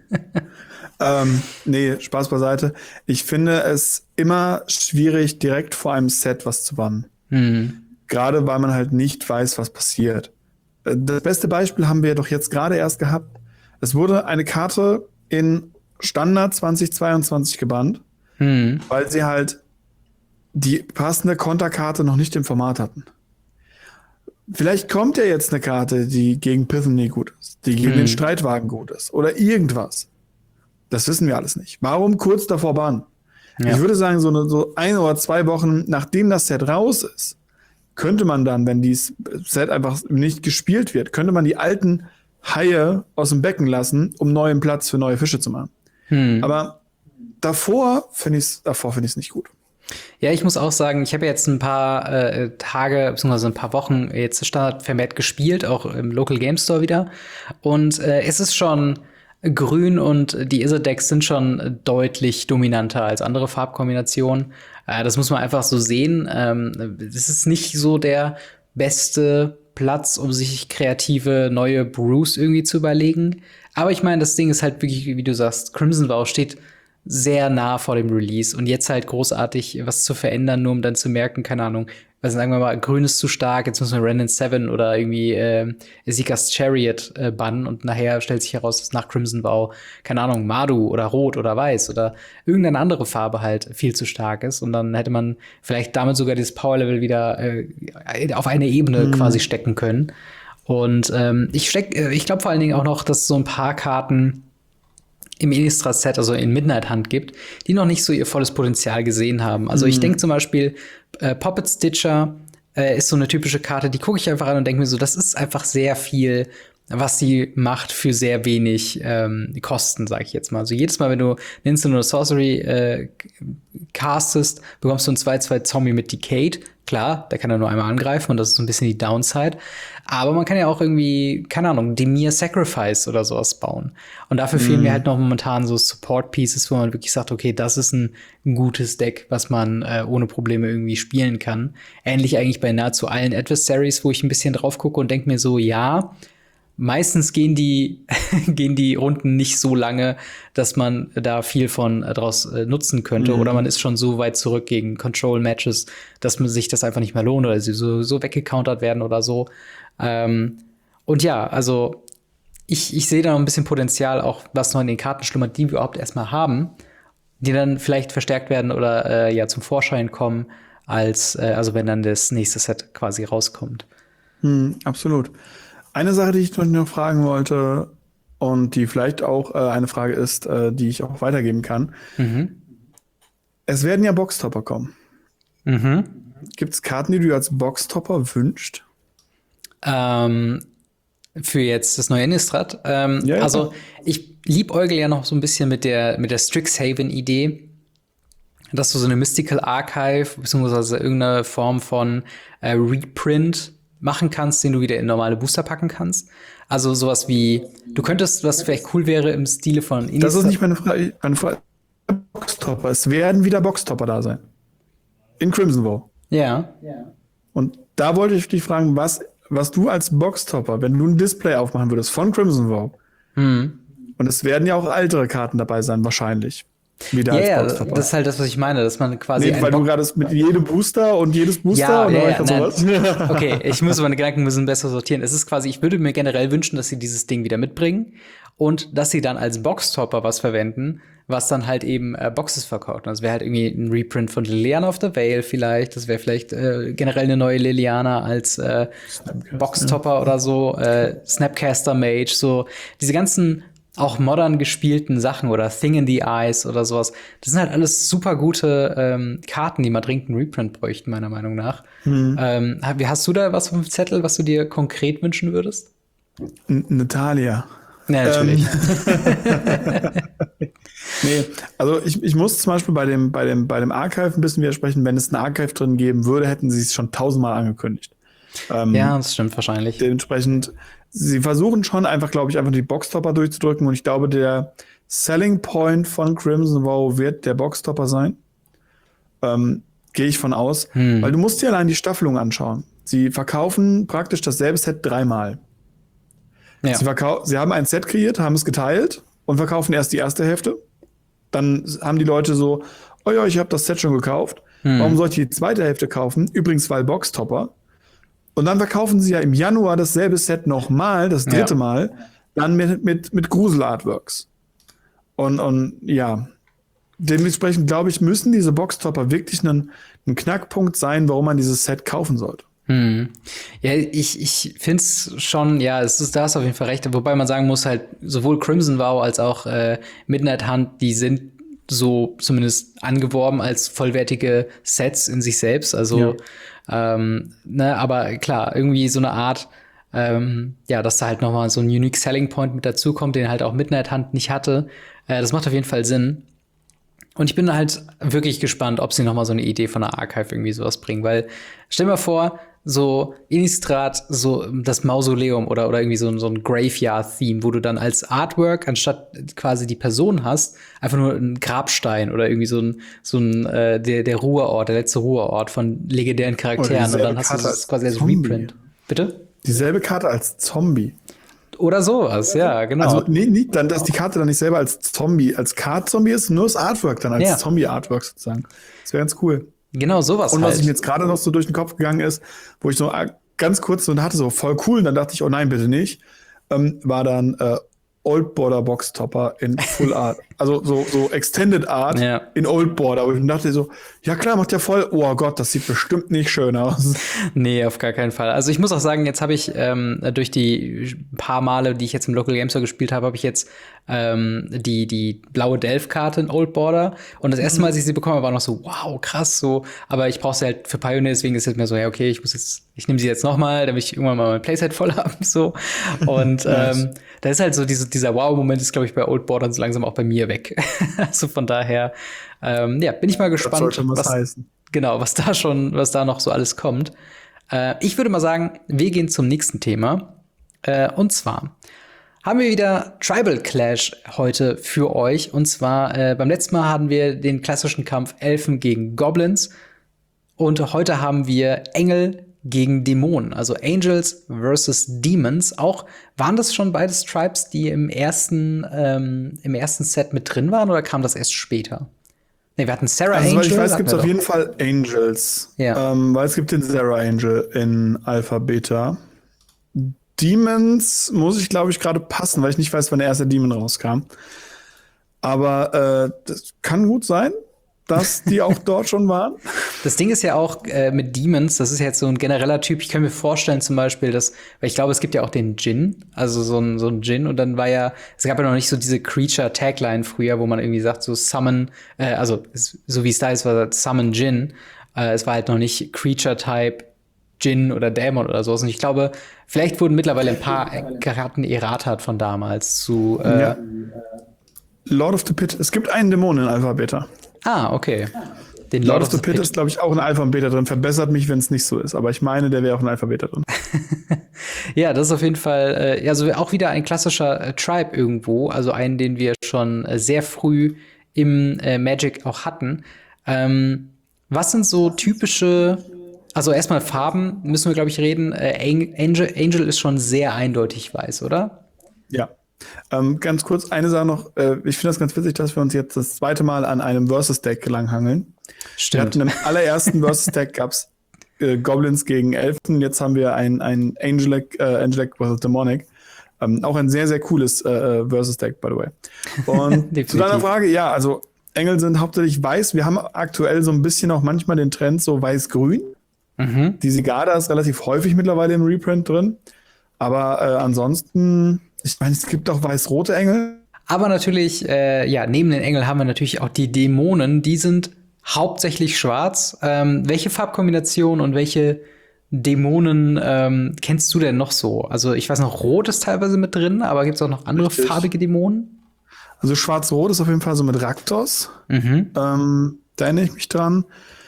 A: Nee, Spaß beiseite. Ich finde es immer schwierig, direkt vor einem Set was zu bannen. Gerade weil man halt nicht weiß, was passiert. Das beste Beispiel haben wir doch jetzt gerade erst gehabt. Es wurde eine Karte in Standard 2022 gebannt, weil sie halt die passende Konterkarte noch nicht im Format hatten. Vielleicht kommt ja jetzt eine Karte, die gegen Pithany gut ist, die gegen den Streitwagen gut ist oder irgendwas. Das wissen wir alles nicht. Warum kurz davor bannen? Ja. Ich würde sagen, so 1 oder 2 Wochen, nachdem das Set raus ist, könnte man dann, wenn dieses Set einfach nicht gespielt wird, könnte man die alten Haie aus dem Becken lassen, um neuen Platz für neue Fische zu machen. Aber davor finde ich es nicht gut.
B: Ja, ich muss auch sagen, ich habe jetzt ein paar Tage bzw. ein paar Wochen jetzt Standard vermehrt gespielt, auch im Local Game Store wieder. Und es ist schon grün und die Izzet-Decks sind schon deutlich dominanter als andere Farbkombinationen. Das muss man einfach so sehen. Das ist nicht so der beste Platz, um sich kreative neue Brews irgendwie zu überlegen. Aber ich meine, das Ding ist halt wirklich, wie du sagst, Crimson Vow steht sehr nah vor dem Release und jetzt halt großartig was zu verändern, nur um dann zu merken, keine Ahnung, also sagen wir mal, grün ist zu stark, jetzt müssen wir Renin 7 oder irgendwie Seeker's Chariot bannen und nachher stellt sich heraus, dass nach Crimson Vow, keine Ahnung, Mardu oder Rot oder Weiß oder irgendeine andere Farbe halt viel zu stark ist und dann hätte man vielleicht damit sogar dieses Power-Level wieder auf eine Ebene quasi stecken können. Und ich glaube vor allen Dingen auch noch, dass so ein paar Karten im Innistrad-Set, also in Midnight-Hand gibt, die noch nicht so ihr volles Potenzial gesehen haben. Also ich denke zum Beispiel, Puppet Stitcher ist so eine typische Karte, die gucke ich einfach an und denke mir so, das ist einfach sehr viel, was sie macht für sehr wenig Kosten, sage ich jetzt mal. Also jedes Mal, wenn du eine Instant oder Sorcery castest, bekommst du einen 2/2 Zombie mit Decayed. Klar, der kann ja nur einmal angreifen und das ist so ein bisschen die Downside. Aber man kann ja auch irgendwie, keine Ahnung, Dimir Sacrifice oder sowas bauen. Und dafür fehlen mir halt noch momentan so Support-Pieces, wo man wirklich sagt, okay, das ist ein gutes Deck, was man ohne Probleme irgendwie spielen kann. Ähnlich eigentlich bei nahezu allen Adversaries, wo ich ein bisschen drauf gucke und denke mir so, ja, meistens gehen die Runden nicht so lange, dass man da viel von draus nutzen könnte. Oder man ist schon so weit zurück gegen Control-Matches, dass man sich das einfach nicht mehr lohnt oder sie so weggecountert werden oder so. Und ja, also ich sehe da noch ein bisschen Potenzial, auch was noch in den Karten schlummert, die wir überhaupt erstmal haben, die dann vielleicht verstärkt werden oder ja zum Vorschein kommen, also wenn dann das nächste Set quasi rauskommt.
A: Absolut. Eine Sache, die ich noch fragen wollte und die vielleicht auch eine Frage ist, die ich auch weitergeben kann. Es werden ja Boxtopper kommen. Gibt es Karten, die du als Boxtopper wünschst?
B: Für jetzt das neue Innistrad. Ja. Also ich liebäugel ja noch so ein bisschen mit der Strixhaven-Idee, dass du so eine Mystical Archive beziehungsweise irgendeine Form von Reprint machen kannst, den du wieder in normale Booster packen kannst. Also sowas wie, du könntest, was vielleicht cool wäre im Stile von Innistrad.
A: Das ist nicht meine Frage. Meine Frage Boxtopper. Es werden wieder Boxtopper da sein. In Crimson Vow.
B: Ja.
A: Und da wollte ich dich fragen, was du als Boxtopper, wenn du ein Display aufmachen würdest von Crimson Vow, und es werden ja auch ältere Karten dabei sein, wahrscheinlich. Wieder als Boxtopper.
B: Das ist halt das, was ich meine, dass man quasi
A: weil du gerade mit jedem Booster und jedes Booster und sowas.
B: Okay, ich muss meine Gedanken ein bisschen besser sortieren. Es ist quasi, ich würde mir generell wünschen, dass sie dieses Ding wieder mitbringen und dass sie dann als Boxtopper was verwenden, was dann halt eben Boxes verkauft. Das wäre halt irgendwie ein Reprint von Liliana of the Veil vielleicht. Das wäre vielleicht generell eine neue Liliana als Boxtopper oder so. Snapcaster Mage, so diese ganzen auch modern gespielten Sachen oder Thing in the Eyes oder sowas. Das sind halt alles super gute Karten, die mal dringend einen Reprint bräuchten, meiner Meinung nach. Hast du da was auf dem Zettel, was du dir konkret wünschen würdest?
A: Natalia.
B: Ja, natürlich.
A: Nee, also ich muss zum Beispiel bei dem Archive ein bisschen widersprechen. Wenn es ein Archive drin geben würde, hätten sie es schon 1000-mal angekündigt.
B: Ja, das stimmt wahrscheinlich.
A: Dementsprechend, sie versuchen schon einfach, glaube ich, einfach die Boxtopper durchzudrücken. Und ich glaube, der Selling Point von Crimson Vow wird der Boxtopper sein. Gehe ich von aus. Weil du musst dir allein die Staffelung anschauen. Sie verkaufen praktisch dasselbe Set 3-mal. Ja. Sie haben ein Set kreiert, haben es geteilt und verkaufen erst die erste Hälfte. Dann haben die Leute so, oh ja, ich habe das Set schon gekauft. Warum soll ich die zweite Hälfte kaufen? Übrigens, weil Boxtopper. Und dann verkaufen sie ja im Januar dasselbe Set nochmal, das dritte Mal, dann mit Grusel-Artworks. Und ja, dementsprechend, glaube ich, müssen diese Boxtopper wirklich ein Knackpunkt sein, warum man dieses Set kaufen sollte.
B: Ja, ich finde es schon, ja, da hast du auf jeden Fall recht. Wobei man sagen muss, halt, sowohl Crimson Vow als auch Midnight Hunt, die sind so zumindest angeworben als vollwertige Sets in sich selbst. Also, ne, aber klar, irgendwie so eine Art, ja, dass da halt noch mal so ein Unique Selling Point mit dazu kommt, den halt auch Midnight Hunt nicht hatte. Das macht auf jeden Fall Sinn. Und ich bin halt wirklich gespannt, ob sie noch mal so eine Idee von der Archive irgendwie sowas bringen. Weil, stell dir mal vor, so Innistrad, so das Mausoleum oder irgendwie so ein Graveyard-Theme, wo du dann als Artwork, anstatt quasi die Person hast, einfach nur einen Grabstein oder irgendwie der Ruheort, der letzte Ruheort von legendären Charakteren. Und dann hast du das quasi als Reprint. Bitte?
A: Dieselbe Karte als Zombie.
B: Oder sowas, ja, genau.
A: Also nicht dann, dass die Karte dann nicht selber als Zombie, als Card-Zombie ist, nur das Artwork dann als Zombie-Artwork sozusagen. Das wäre ganz cool.
B: Genau, sowas.
A: Und was mir jetzt gerade noch so durch den Kopf gegangen ist, wo ich so ganz kurz so hatte, so voll cool, und dann dachte ich, oh nein, bitte nicht, war dann Old Border Box Topper in Full Art. Also so Extended Art in Old Border. Und ich dachte so, ja klar, macht ja voll, oh Gott, das sieht bestimmt nicht schön aus.
B: Nee, auf gar keinen Fall. Also ich muss auch sagen, jetzt habe ich durch die paar Male, die ich jetzt im Local Game Store gespielt habe, habe ich jetzt die blaue Delph-Karte in Old Border. Und das erste Mal, als ich sie bekommen habe, war noch so, wow, krass, so. Aber ich brauche sie halt für Pioneer, deswegen ist es mir so, ja, okay, ich nehme sie jetzt noch mal, damit ich irgendwann mal mein Playset voll habe, so. Und da ist halt so dieser Wow-Moment ist, glaube ich, bei Old Border so langsam auch bei mir weg. Also von daher, ja, bin ich mal gespannt, was da noch so alles kommt. Ich würde mal sagen, wir gehen zum nächsten Thema. Und zwar haben wir wieder Tribal Clash heute für euch. Und zwar beim letzten Mal hatten wir den klassischen Kampf Elfen gegen Goblins. Und heute haben wir Engel gegen Dämonen, also Angels versus Demons. Auch waren das schon beides Tribes, die im ersten Set mit drin waren, oder kam das erst später? Nee, wir hatten Sarah Angel.
A: Also, ich weiß, gibt es auf jeden Fall Angels.
B: Ja.
A: Weil es gibt den Sarah Angel in Alpha Beta. Demons muss ich, glaube ich, gerade passen, weil ich nicht weiß, wann der erste Demon rauskam. Aber das kann gut sein, dass die auch dort schon waren.
B: Das Ding ist ja auch mit Demons, das ist jetzt so ein genereller Typ. Ich kann mir vorstellen zum Beispiel, weil ich glaube, es gibt ja auch den Djinn, also so ein Djinn. Und dann es gab ja noch nicht so diese Creature-Tagline früher, wo man irgendwie sagt, so Summon, also so wie es da ist, war das Summon Djinn. Es war halt noch nicht Creature-Type Djinn oder Dämon oder sowas. Und ich glaube, vielleicht wurden mittlerweile ein paar Karten erratet von damals zu
A: Lord of the Pit. Es gibt einen Dämon in Alpha Beta.
B: Ah, okay. Den
A: Lord of the Pit ist, glaube ich, auch in Alpha und Beta drin. Verbessert mich, wenn es nicht so ist. Aber ich meine, der wäre auch in Alpha Beta drin.
B: Ja, das ist auf jeden Fall also auch wieder ein klassischer Tribe irgendwo. Also einen, den wir schon sehr früh im Magic auch hatten. Was sind so typische, also erstmal Farben müssen wir, glaube ich, reden. Angel ist schon sehr eindeutig weiß, oder?
A: Ja. Ganz kurz, eine Sache noch. Ich finde das ganz witzig, dass wir uns jetzt das zweite Mal an einem Versus-Deck langhangeln.
B: Stimmt.
A: Wir hatten im allerersten Versus-Deck gab's Goblins gegen Elfen. Jetzt haben wir ein Angelic vs. Demonic. Auch ein sehr, sehr cooles Versus-Deck, by the way. Und zu deiner Frage, ja, also Engel sind hauptsächlich weiß. Wir haben aktuell so ein bisschen auch manchmal den Trend so weiß-grün. Die Sigarda ist relativ häufig mittlerweile im Reprint drin. Aber ansonsten, ich meine, es gibt auch weiß-rote Engel.
B: Aber natürlich, neben den Engeln haben wir natürlich auch die Dämonen. Die sind hauptsächlich schwarz. Welche Farbkombinationen und welche Dämonen kennst du denn noch so? Also ich weiß noch, Rot ist teilweise mit drin, aber gibt es auch noch andere farbige Dämonen?
A: Also schwarz-rot ist auf jeden Fall so mit Raktos. Da erinnere ich mich dran.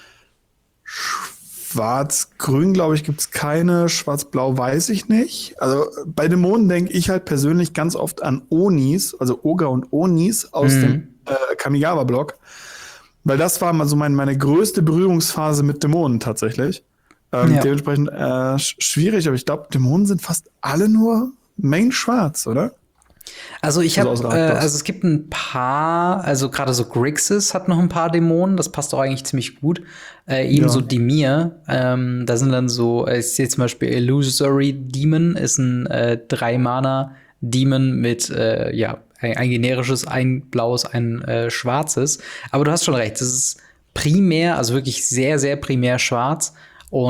A: Schwarz-grün, glaube ich, gibt es keine. Schwarz-blau weiß ich nicht. Also bei Dämonen denke ich halt persönlich ganz oft an Onis, also Oger und Onis aus dem Kamigawa-Block. Weil das war mal so meine größte Berührungsphase mit Dämonen tatsächlich. Dementsprechend schwierig, aber ich glaube, Dämonen sind fast alle nur Main schwarz, oder?
B: Also es gibt ein paar, also gerade so Grixis hat noch ein paar Dämonen, das passt auch eigentlich ziemlich gut. Ebenso Dimir, da sind dann so, ich sehe zum Beispiel Illusory Demon, ist ein 3-Mana-Demon mit, ein generisches, ein blaues, ein schwarzes. Aber du hast schon recht, das ist primär, also wirklich sehr, sehr primär schwarz. Und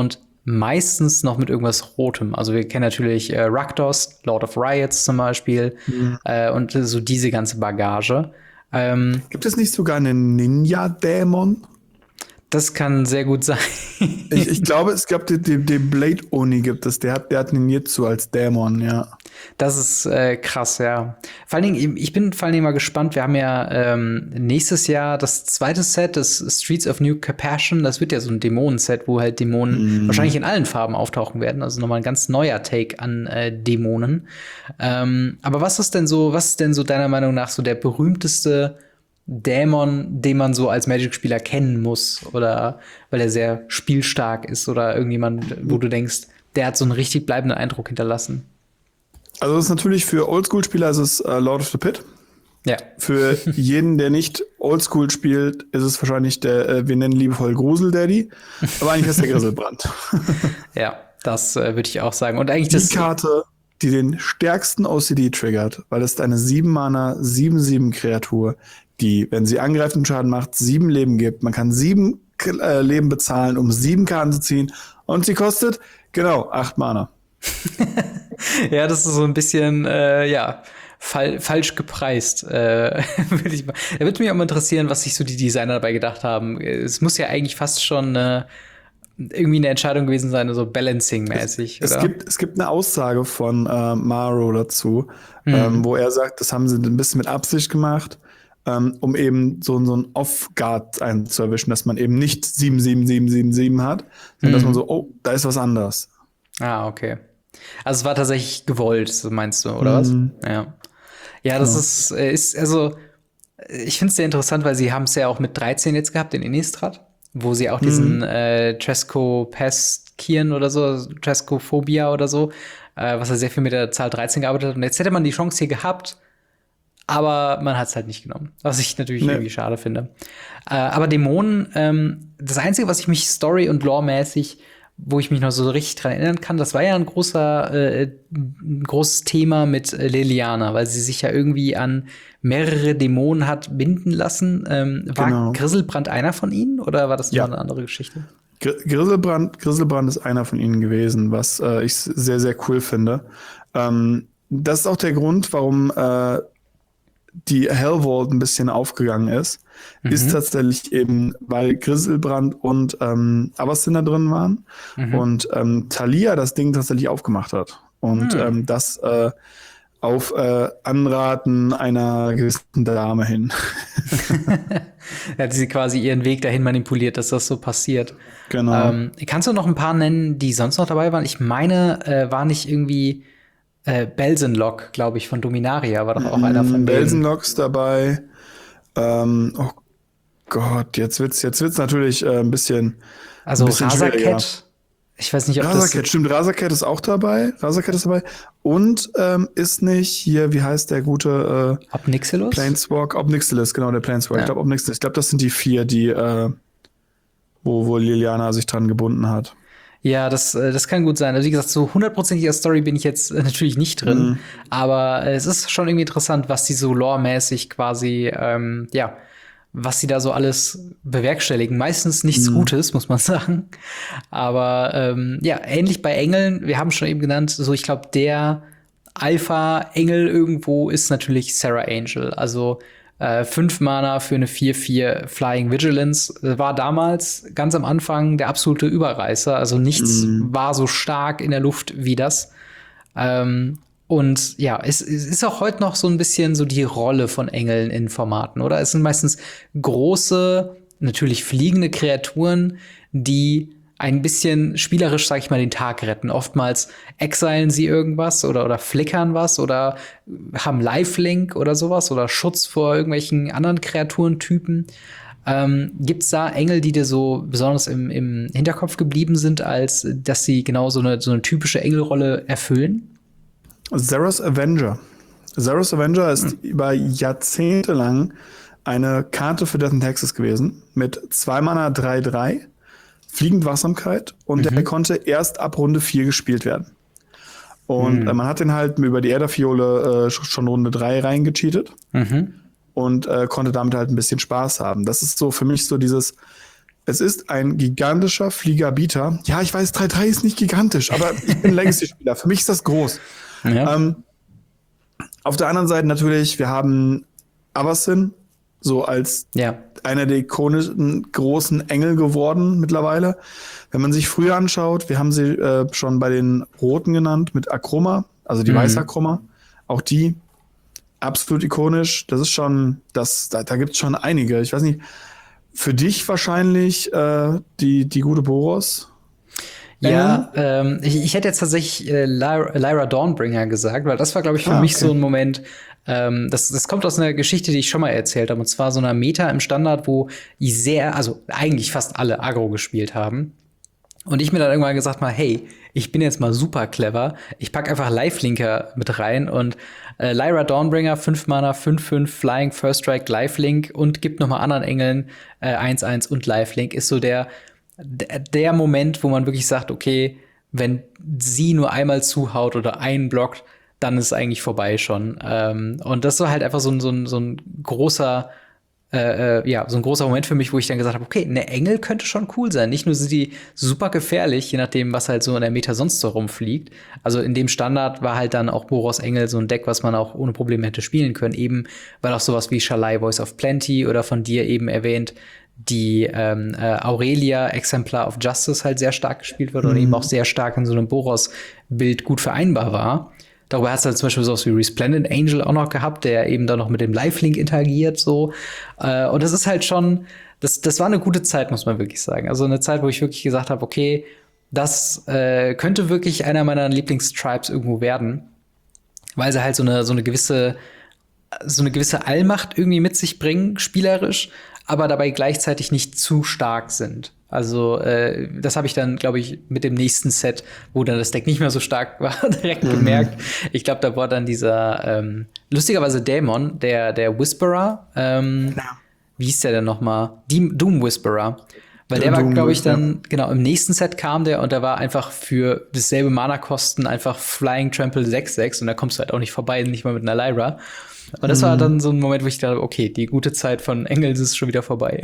B: meistens noch mit irgendwas Rotem. Also wir kennen natürlich Rakdos, Lord of Riots zum Beispiel und so diese ganze Bagage.
A: Gibt es nicht sogar einen Ninja-Dämon?
B: Das kann sehr gut sein.
A: Ich glaube, es gab den Blade Oni gibt es. Der hat Ninjutsu als Dämon, ja.
B: Das ist krass, ja. Vor allen Dingen, ich bin vor allen Dingen mal gespannt. Wir haben ja nächstes Jahr das zweite Set, das Streets of New Compassion. Das wird ja so ein Dämonen-Set, wo halt Dämonen wahrscheinlich in allen Farben auftauchen werden. Also nochmal ein ganz neuer Take an Dämonen. Aber was ist denn so deiner Meinung nach so der berühmteste Dämon, den man so als Magic-Spieler kennen muss? Oder weil er sehr spielstark ist oder irgendjemand, wo du denkst, der hat so einen richtig bleibenden Eindruck hinterlassen?
A: Also das ist natürlich für Oldschool-Spieler ist es Lord of the Pit.
B: Ja.
A: Für jeden, der nicht Oldschool spielt, ist es wahrscheinlich der, wir nennen liebevoll Grusel-Daddy. Aber eigentlich ist der Griselbrand.
B: Ja, das würde ich auch sagen. Und eigentlich
A: die Karte, die den stärksten OCD triggert, weil es ist eine 7-Mana, 7/7-Kreatur, die, wenn sie angreift und Schaden macht, 7 Leben gibt. Man kann 7 Leben bezahlen, um 7 Karten zu ziehen. Und sie kostet, genau, 8 Mana.
B: Ja, das ist so ein bisschen, falsch gepreist. Da würde mich auch mal interessieren, was sich so die Designer dabei gedacht haben. Es muss ja eigentlich fast schon irgendwie eine Entscheidung gewesen sein, so Balancing-mäßig.
A: Es gibt eine Aussage von Maro dazu, wo er sagt, das haben sie ein bisschen mit Absicht gemacht, um eben so ein Off-Guard einzuerwischen, dass man eben nicht 7/7/7/7/7 hat, sondern dass man so, oh, da ist was anders.
B: Ah, okay. Also es war tatsächlich gewollt, so meinst du, oder was? Ja. Ja, das ist also, ich finde es sehr interessant, weil sie haben es ja auch mit 13 jetzt gehabt in Innistrad, wo sie auch diesen Tresco-Pest-Kieren oder so, Trescophobia oder so, was ja sehr viel mit der Zahl 13 gearbeitet hat. Und jetzt hätte man die Chance hier gehabt, aber man hat es halt nicht genommen. Was ich natürlich irgendwie schade finde. Aber Dämonen, das Einzige, was ich mich Story- und Lore-mäßig, wo ich mich noch so richtig dran erinnern kann, das war ja ein großes Thema mit Liliana, weil sie sich ja irgendwie an mehrere Dämonen hat binden lassen. War Griselbrand einer von ihnen oder war das noch eine andere Geschichte?
A: Griselbrand ist einer von ihnen gewesen, was ich sehr, sehr cool finde. Das ist auch der Grund, warum die Hellvault ein bisschen aufgegangen ist, ist tatsächlich eben, weil Griselbrand und Avacyn da drin waren und Thalia das Ding tatsächlich aufgemacht hat. Und das auf Anraten einer gewissen Dame hin.
B: Hat sie quasi ihren Weg dahin manipuliert, dass das so passiert.
A: Genau.
B: Kannst du noch ein paar nennen, die sonst noch dabei waren? Ich meine, war nicht irgendwie Belsenlock, glaube ich, von Dominaria, war doch auch einer von denen.
A: Belsenlocks dabei. Oh Gott, jetzt wird's natürlich ein bisschen.
B: Also Razorcat. Ich weiß nicht, ob
A: Razorcat, stimmt, Razorcat ist auch dabei. Und ist nicht hier, wie heißt der gute
B: Obnixilis?
A: Planeswalk? Obnixilis, genau, der Planeswalk. Ja. Ich glaube, Obnixilis. Ich glaube, das sind die 4, die wo Liliana sich dran gebunden hat.
B: Ja, das kann gut sein. Also wie gesagt, so 100%iger Story bin ich jetzt natürlich nicht drin. Aber es ist schon irgendwie interessant, was die so lore-mäßig quasi, was sie da so alles bewerkstelligen. Meistens nichts Gutes, muss man sagen. Aber ähnlich bei Engeln. Wir haben schon eben genannt, so ich glaube, der Alpha-Engel irgendwo ist natürlich Serra Angel. Also 5 Mana für eine 4/4 Flying Vigilance war damals ganz am Anfang der absolute Überreißer. Also nichts war so stark in der Luft wie das. Und ja, es ist auch heute noch so ein bisschen so die Rolle von Engeln in Formaten, oder? Es sind meistens große, natürlich fliegende Kreaturen, die ein bisschen spielerisch, sag ich mal, den Tag retten. Oftmals exilen sie irgendwas oder flickern was oder haben Lifelink oder sowas oder Schutz vor irgendwelchen anderen Kreaturentypen. Gibt's da Engel, die dir so besonders im Hinterkopf geblieben sind, als dass sie genau so eine typische Engelrolle erfüllen?
A: Zera's Avenger. Zera's Avenger ist über Jahrzehnte lang eine Karte für Death and Taxes gewesen mit 2 Mana 3/3. Fliegend Wachsamkeit und der konnte erst ab Runde 4 gespielt werden. Und man hat den halt über die Ätherfiole schon Runde 3 reingecheatet und konnte damit halt ein bisschen Spaß haben. Das ist so für mich so dieses Es ist ein gigantischer Fliegerbieter. Ja, ich weiß, 3-3 ist nicht gigantisch, aber ich bin Legacy-Spieler. Für mich ist das groß.
B: Ja.
A: Auf der anderen Seite natürlich, wir haben Avacyn, so als
B: Ja.
A: einer der ikonischen großen Engel geworden mittlerweile. Wenn man sich früher anschaut, wir haben sie schon bei den Roten genannt mit Akroma, also die weiße Akroma. Auch die absolut ikonisch. Das ist schon, da gibt es schon einige. Ich weiß nicht, für dich wahrscheinlich die gute Boros.
B: Ja, ich hätte jetzt tatsächlich Lyra Dawnbringer gesagt, weil das war, glaube ich, für mich so ein Moment, das kommt aus einer Geschichte, die ich schon mal erzählt habe, und zwar so einer Meta im Standard, wo also eigentlich fast alle Aggro gespielt haben. Und ich mir dann irgendwann gesagt mal, hey, ich bin jetzt mal super clever, ich pack einfach Lifelinker mit rein und Lyra Dawnbringer, 5 Mana, 5/5, Flying, First Strike, Lifelink und gibt noch mal anderen Engeln 1/1 und Lifelink, ist so der Moment, wo man wirklich sagt, okay, wenn sie nur einmal zuhaut oder einen blockt, dann ist es eigentlich vorbei schon. Und das war halt einfach so ein großer so ein großer Moment für mich, wo ich dann gesagt habe, okay, eine Engel könnte schon cool sein. Nicht nur sind die super gefährlich, je nachdem, was halt so in der Meta sonst so rumfliegt. Also in dem Standard war halt dann auch Boros Engel so ein Deck, was man auch ohne Probleme hätte spielen können. Eben, weil auch sowas wie Shalai Voice of Plenty oder von dir eben erwähnt, die Aurelia Exemplar of Justice halt sehr stark gespielt wird und eben auch sehr stark in so einem Boros-Bild gut vereinbar war. Darüber hast du halt zum Beispiel sowas wie Resplendent Angel auch noch gehabt, der eben dann noch mit dem Lifelink interagiert, so. Und das ist halt schon, das war eine gute Zeit, muss man wirklich sagen. Also eine Zeit, wo ich wirklich gesagt habe, okay, das könnte wirklich einer meiner Lieblingstribes irgendwo werden, weil sie halt so eine gewisse Allmacht irgendwie mit sich bringen, spielerisch, aber dabei gleichzeitig nicht zu stark sind. Also das habe ich dann, glaube ich, mit dem nächsten Set, wo dann das Deck nicht mehr so stark war, direkt gemerkt. Ich glaube, da war dann dieser lustigerweise Dämon, der Whisperer. Wie hieß der denn noch mal? Doom Whisperer. Weil der war, glaube ich, dann, genau, im nächsten Set kam der und da war einfach für dasselbe Mana-Kosten einfach Flying Trample 6/6 und da kommst du halt auch nicht vorbei, nicht mal mit einer Lyra. Und das war dann so ein Moment, wo ich dachte, okay, die gute Zeit von Engels ist schon wieder vorbei.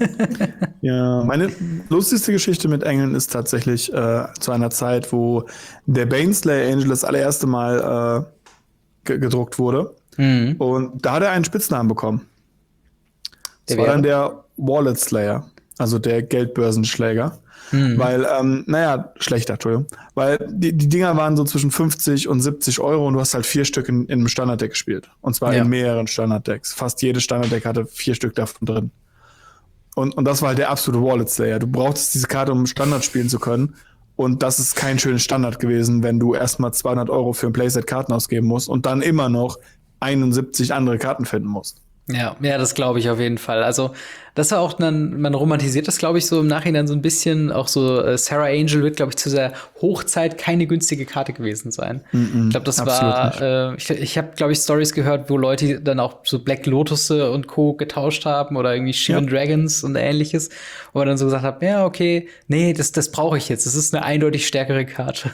A: Ja, meine lustigste Geschichte mit Engeln ist tatsächlich zu einer Zeit, wo der Baneslayer Angel das allererste Mal gedruckt wurde. Und da hat er einen Spitznamen bekommen. Das war dann der Wallet Slayer, also der Geldbörsenschläger. Weil, schlechter, Entschuldigung. Weil die Dinger waren so zwischen 50 und 70 Euro und du hast halt 4 Stück in einem Standarddeck gespielt. Und zwar in mehreren Standarddecks. Fast jedes Standarddeck hatte 4 Stück davon drin. Und das war halt der absolute Wallet Slayer. Du brauchtest diese Karte, um Standard spielen zu können. Und das ist kein schönes Standard gewesen, wenn du erstmal 200 Euro für ein Playset Karten ausgeben musst und dann immer noch 71 andere Karten finden musst.
B: Ja, das glaube ich auf jeden Fall. Also, das war auch dann, man romantisiert das, glaube ich, so im Nachhinein so ein bisschen. Auch so Sarah Angel wird, glaube ich, zu der Hochzeit keine günstige Karte gewesen sein. Ich glaube, das war, ich habe, glaube ich, Stories gehört, wo Leute dann auch so Black Lotus und Co. getauscht haben oder irgendwie Shivan Dragons und ähnliches, wo man dann so gesagt hat, ja, okay, nee, das brauche ich jetzt. Das ist eine eindeutig stärkere Karte.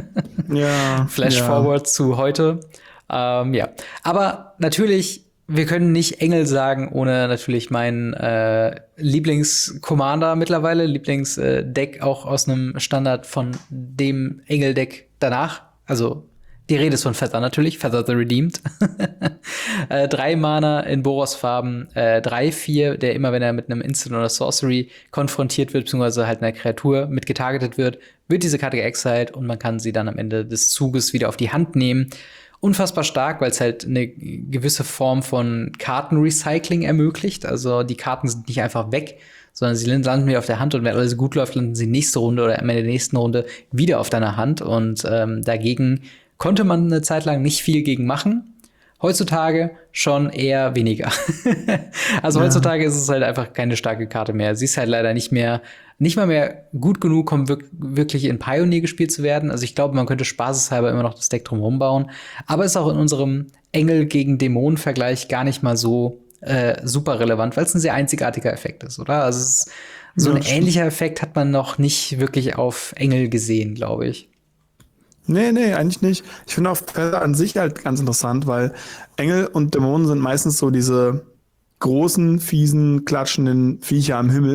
B: Flash forward zu heute. Aber natürlich, wir können nicht Engel sagen, ohne natürlich meinen Lieblings-Commander mittlerweile, Lieblingsdeck auch aus einem Standard von dem Engel-Deck danach. Also die Rede ist von Feather natürlich, Feather the Redeemed. 3 Mana in Boros-Farben, 3/4, der immer, wenn er mit einem Instant oder Sorcery konfrontiert wird, beziehungsweise halt einer Kreatur mit getargetet wird diese Karte geexiled und man kann sie dann am Ende des Zuges wieder auf die Hand nehmen. Unfassbar stark, weil es halt eine gewisse Form von Kartenrecycling ermöglicht. Also die Karten sind nicht einfach weg, sondern sie landen wieder auf der Hand und wenn alles gut läuft, landen sie nächste Runde oder am Ende der nächsten Runde wieder auf deiner Hand. Und dagegen konnte man eine Zeit lang nicht viel gegen machen. Heutzutage schon eher weniger. Also heutzutage ist es halt einfach keine starke Karte mehr. Sie ist halt leider nicht mal mehr gut genug, um wirklich in Pioneer gespielt zu werden. Also ich glaube, man könnte spaßeshalber immer noch das Deck drumherum bauen. Aber ist auch in unserem Engel gegen Dämonen-Vergleich gar nicht mal so super relevant, weil es ein sehr einzigartiger Effekt ist, oder? Also es ist so ein ähnlicher Effekt hat man noch nicht wirklich auf Engel gesehen, glaube ich.
A: Nee, eigentlich nicht. Ich finde auch Feather an sich halt ganz interessant, weil Engel und Dämonen sind meistens so diese großen, fiesen, klatschenden Viecher am Himmel.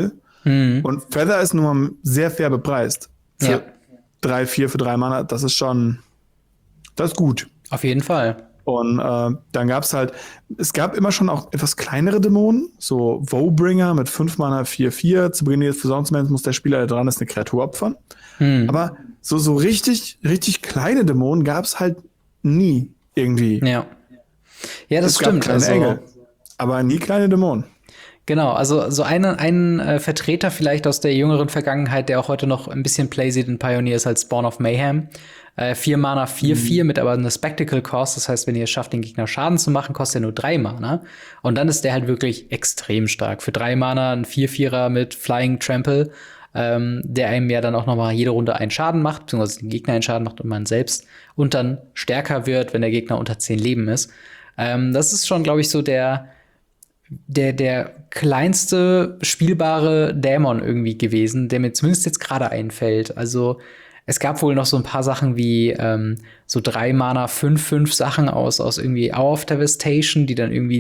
A: Und Feather ist nun mal sehr fair bepreist. Für 3, 4 für 3 Mana, das ist gut.
B: Auf jeden Fall.
A: Und dann es gab immer schon auch etwas kleinere Dämonen, so Woebringer mit 5 Mana 4/4. Zu Beginn des Versorgungsmoments muss der Spieler, der dran ist, eine Kreatur opfern. Aber so richtig, richtig kleine Dämonen gab es halt nie irgendwie.
B: Ja, das stimmt.
A: Kleine Engel, aber nie kleine Dämonen.
B: Genau, also so ein Vertreter vielleicht aus der jüngeren Vergangenheit, der auch heute noch ein bisschen Play sieht in Pioneer, ist halt Spawn of Mayhem. 4 Mana 4/4 mit aber einer Spectacle Cost. Das heißt, wenn ihr es schafft, den Gegner Schaden zu machen, kostet er nur 3 Mana. Und dann ist der halt wirklich extrem stark. Für 3 Mana ein 4/4er mit Flying Trample, der einem ja dann auch noch mal jede Runde einen Schaden macht, beziehungsweise den Gegner einen Schaden macht und man selbst. Und dann stärker wird, wenn der Gegner unter 10 Leben ist. Das ist schon, glaube ich, so der kleinste spielbare Dämon irgendwie gewesen, der mir zumindest jetzt gerade einfällt. Also es gab wohl noch so ein paar Sachen wie so 3 Mana 5/5 Sachen aus irgendwie Hour of Devastation, die dann irgendwie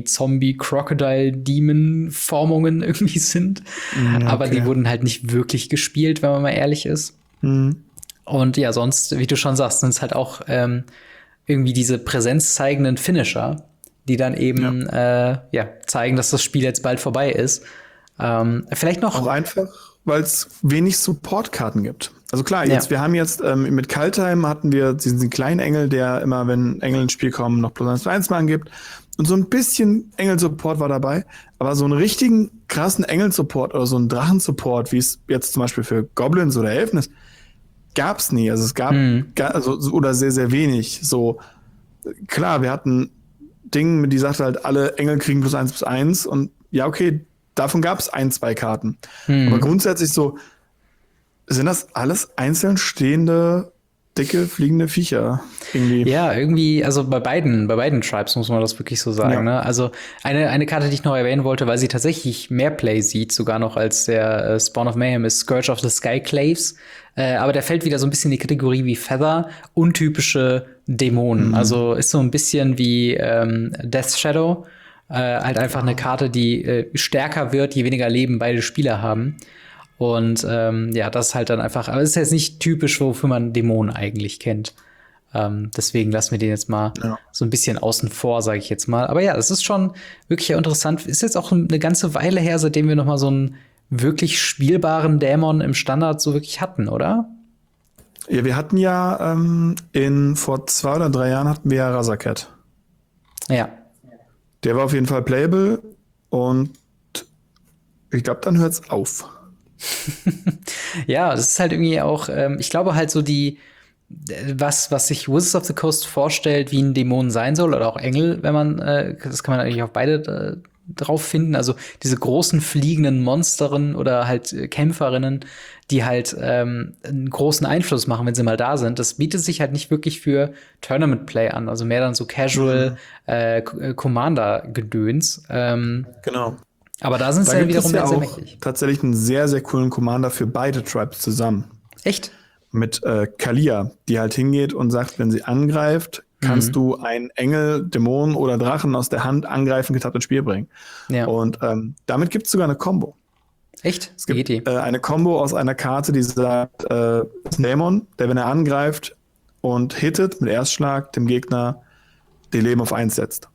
B: Zombie-Crocodile-Demon-Formungen irgendwie sind. Okay. Aber die wurden halt nicht wirklich gespielt, wenn man mal ehrlich ist. Und ja, sonst, wie du schon sagst, sind es halt auch irgendwie diese präsenzzeigenden Finisher, die dann eben zeigen, dass das Spiel jetzt bald vorbei ist. Vielleicht noch
A: auch einfach, weil es wenig Support-Karten gibt. Also klar, wir haben jetzt mit Kaldheim hatten wir diesen kleinen Engel, der immer, wenn Engel ins Spiel kommen, noch +1/+1 Mana gibt. Und so ein bisschen Engel-Support war dabei. Aber so einen richtigen krassen Engel-Support oder so einen Drachen-Support, wie es jetzt zum Beispiel für Goblins oder Elfen ist, gab's nie. Also es gab oder sehr, sehr wenig. So, klar, wir hatten Ding, die sagte halt, alle Engel kriegen +1/+1 und ja, okay, davon gab es 1, 2 Karten. Aber grundsätzlich so, sind das alles einzeln stehende, dicke, fliegende Viecher irgendwie?
B: Ja, irgendwie, also bei beiden Tribes muss man das wirklich so sagen. Ne? Also eine Karte, die ich noch erwähnen wollte, weil sie tatsächlich mehr Play sieht, sogar noch als der Spawn of Mayhem, ist Scourge of the Skyclaves. Aber der fällt wieder so ein bisschen in die Kategorie wie Feather, untypische Dämonen. Also ist so ein bisschen wie Death Shadow. Halt einfach eine Karte, die stärker wird, je weniger Leben beide Spieler haben. Und das ist halt dann einfach, aber es ist jetzt nicht typisch, wofür man Dämonen eigentlich kennt. Deswegen lassen wir den jetzt mal so ein bisschen außen vor, sage ich jetzt mal. Aber ja, es ist schon wirklich interessant. Ist jetzt auch eine ganze Weile her, seitdem wir noch mal so einen wirklich spielbaren Dämon im Standard so wirklich hatten, oder?
A: Ja, wir hatten ja vor 2 oder 3 Jahren hatten wir ja Razorcat.
B: Ja.
A: Der war auf jeden Fall playable und ich glaube, dann hört's auf.
B: Ja, das ist halt irgendwie auch, ich glaube halt so was sich Wizards of the Coast vorstellt, wie ein Dämon sein soll oder auch Engel, wenn man, das kann man eigentlich auf beide drauf finden. Also diese großen fliegenden Monsteren oder halt Kämpferinnen, die halt einen großen Einfluss machen, wenn sie mal da sind. Das bietet sich halt nicht wirklich für Tournament-Play an. Also mehr dann so Casual Commander-Gedöns.
A: Genau.
B: Aber da sind sie ja wiederum sehr
A: mächtig. Tatsächlich einen sehr, sehr coolen Commander für beide Tribes zusammen.
B: Echt?
A: Mit Kalia, die halt hingeht und sagt, wenn sie angreift, kannst du einen Engel, Dämon oder Drachen aus der Hand angreifen, getappt ins Spiel bringen. Ja. Und damit gibt es sogar eine Combo.
B: Echt?
A: Es gibt eine Combo aus einer Karte, die sagt, Dämon, der, wenn er angreift und hittet mit Erstschlag, dem Gegner die Leben auf 1 setzt.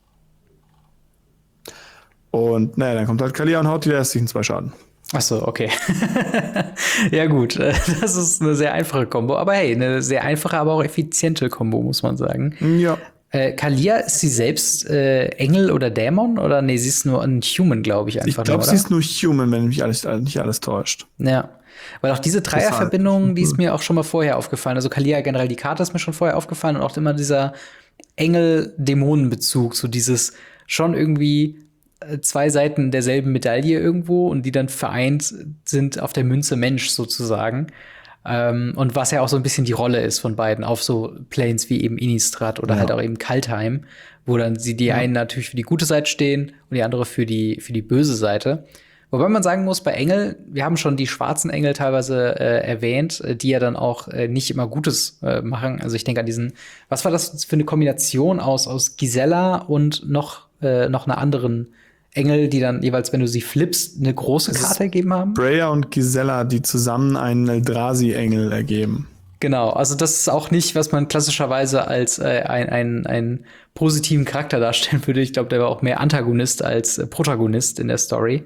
A: Und dann kommt halt Kalia und haut die restlichen 2 Schaden.
B: Ach so, okay. Ja gut, das ist eine sehr einfache Kombo. Aber hey, eine sehr einfache, aber auch effiziente Kombo, muss man sagen.
A: Ja.
B: Kalia, ist sie selbst Engel oder Dämon? Oder nee, sie ist nur ein Human, glaube ich einfach.
A: Ich glaube, sie ist nur Human, wenn mich nicht alles täuscht.
B: Ja. Weil auch diese Dreierverbindung, die ist mir auch schon mal vorher aufgefallen. Also Kalia generell, die Karte ist mir schon vorher aufgefallen. Und auch immer dieser Engel-Dämonen-Bezug. So dieses schon irgendwie 2 Seiten derselben Medaille irgendwo und die dann vereint sind auf der Münze Mensch sozusagen. Und was ja auch so ein bisschen die Rolle ist von beiden auf so Planes wie eben Innistrad oder halt auch eben Kaldheim, wo dann die einen natürlich für die gute Seite stehen und die andere für die böse Seite. Wobei man sagen muss, bei Engel, wir haben schon die schwarzen Engel teilweise erwähnt, die ja dann auch nicht immer Gutes machen. Also ich denke an diesen, was war das für eine Kombination aus Gisela und noch einer anderen Engel, die dann jeweils, wenn du sie flippst, eine große Karte ergeben haben.
A: Breya und Gisela, die zusammen einen Eldrazi-Engel ergeben.
B: Genau, also das ist auch nicht, was man klassischerweise als einen positiven Charakter darstellen würde. Ich glaube, der war auch mehr Antagonist als Protagonist in der Story.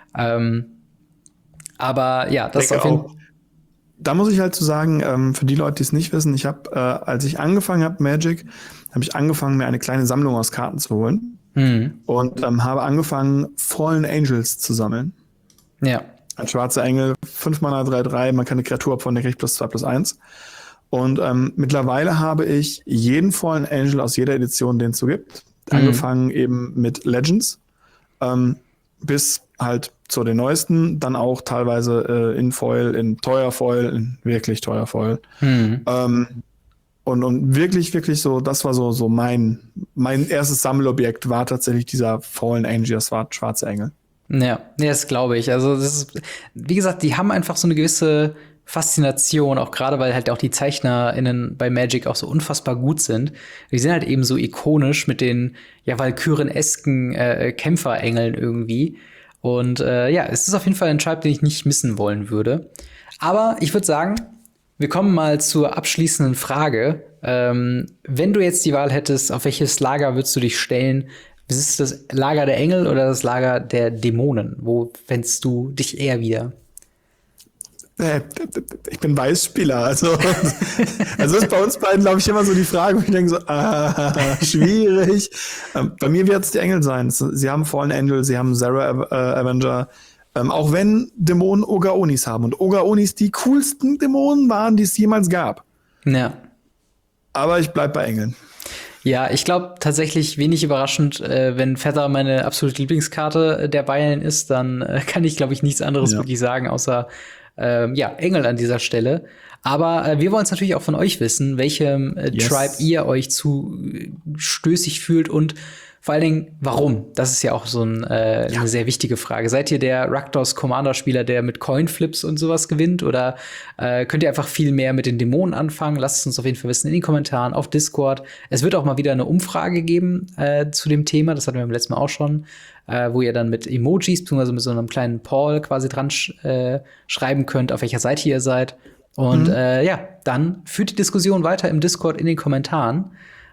B: Aber ja, das ist auf jeden Fall.
A: Da muss ich halt zu sagen, für die Leute, die es nicht wissen, ich habe, als ich angefangen habe, Magic, habe ich angefangen, mir eine kleine Sammlung aus Karten zu holen. Und habe angefangen, Fallen Angels zu sammeln.
B: Ja.
A: Ein schwarzer Engel, 5 Mana, 3/3, man kann eine Kreatur opfern, der kriegt +2/+1. Und mittlerweile habe ich jeden Fallen Angel aus jeder Edition, den es so gibt. Angefangen eben mit Legends, bis halt zu den neuesten, dann auch teilweise in Foil, in teuer Foil, in wirklich teuer Foil. Und wirklich, wirklich so, das war so mein erstes Sammelobjekt war tatsächlich dieser Fallen Angel, das war schwarze Engel.
B: Ja, das glaube ich. Also das ist, wie gesagt, die haben einfach so eine gewisse Faszination, auch gerade weil halt auch die ZeichnerInnen bei Magic auch so unfassbar gut sind. Die sind halt eben so ikonisch mit den Valkyren-esken Kämpferengeln irgendwie. Und es ist auf jeden Fall ein Tribe, den ich nicht missen wollen würde. Aber ich würde sagen, wir kommen mal zur abschließenden Frage. Wenn du jetzt die Wahl hättest, auf welches Lager würdest du dich stellen? Ist es das Lager der Engel oder das Lager der Dämonen? Wo fändest du dich eher wieder?
A: Ich bin Weißspieler, also ist bei uns beiden, glaube ich, immer so die Frage, wo ich denke so, schwierig. Bei mir wird es die Engel sein. Sie haben Fallen Angel, sie haben Zera Avenger. Auch wenn Dämonen Oga-Onis haben. Und Oga-Onis die coolsten Dämonen waren, die es jemals gab.
B: Ja.
A: Aber ich bleib bei Engeln.
B: Ja, ich glaube tatsächlich wenig überraschend, wenn Feather meine absolute Lieblingskarte der Weilen ist, dann kann ich, glaube ich, nichts anderes wirklich sagen, außer Engel an dieser Stelle. Aber wir wollen es natürlich auch von euch wissen, welchem Tribe ihr euch zu stößig fühlt und vor allen Dingen, warum? Das ist ja auch so eine sehr wichtige Frage. Seid ihr der Rakdos Commander-Spieler, der mit Coinflips und sowas gewinnt? Oder könnt ihr einfach viel mehr mit den Dämonen anfangen? Lasst es uns auf jeden Fall wissen in den Kommentaren, auf Discord. Es wird auch mal wieder eine Umfrage geben zu dem Thema. Das hatten wir beim letzten Mal auch schon. Wo ihr dann mit Emojis, beziehungsweise mit so einem kleinen Poll quasi dran schreiben könnt, auf welcher Seite ihr seid. Und dann führt die Diskussion weiter im Discord in den Kommentaren.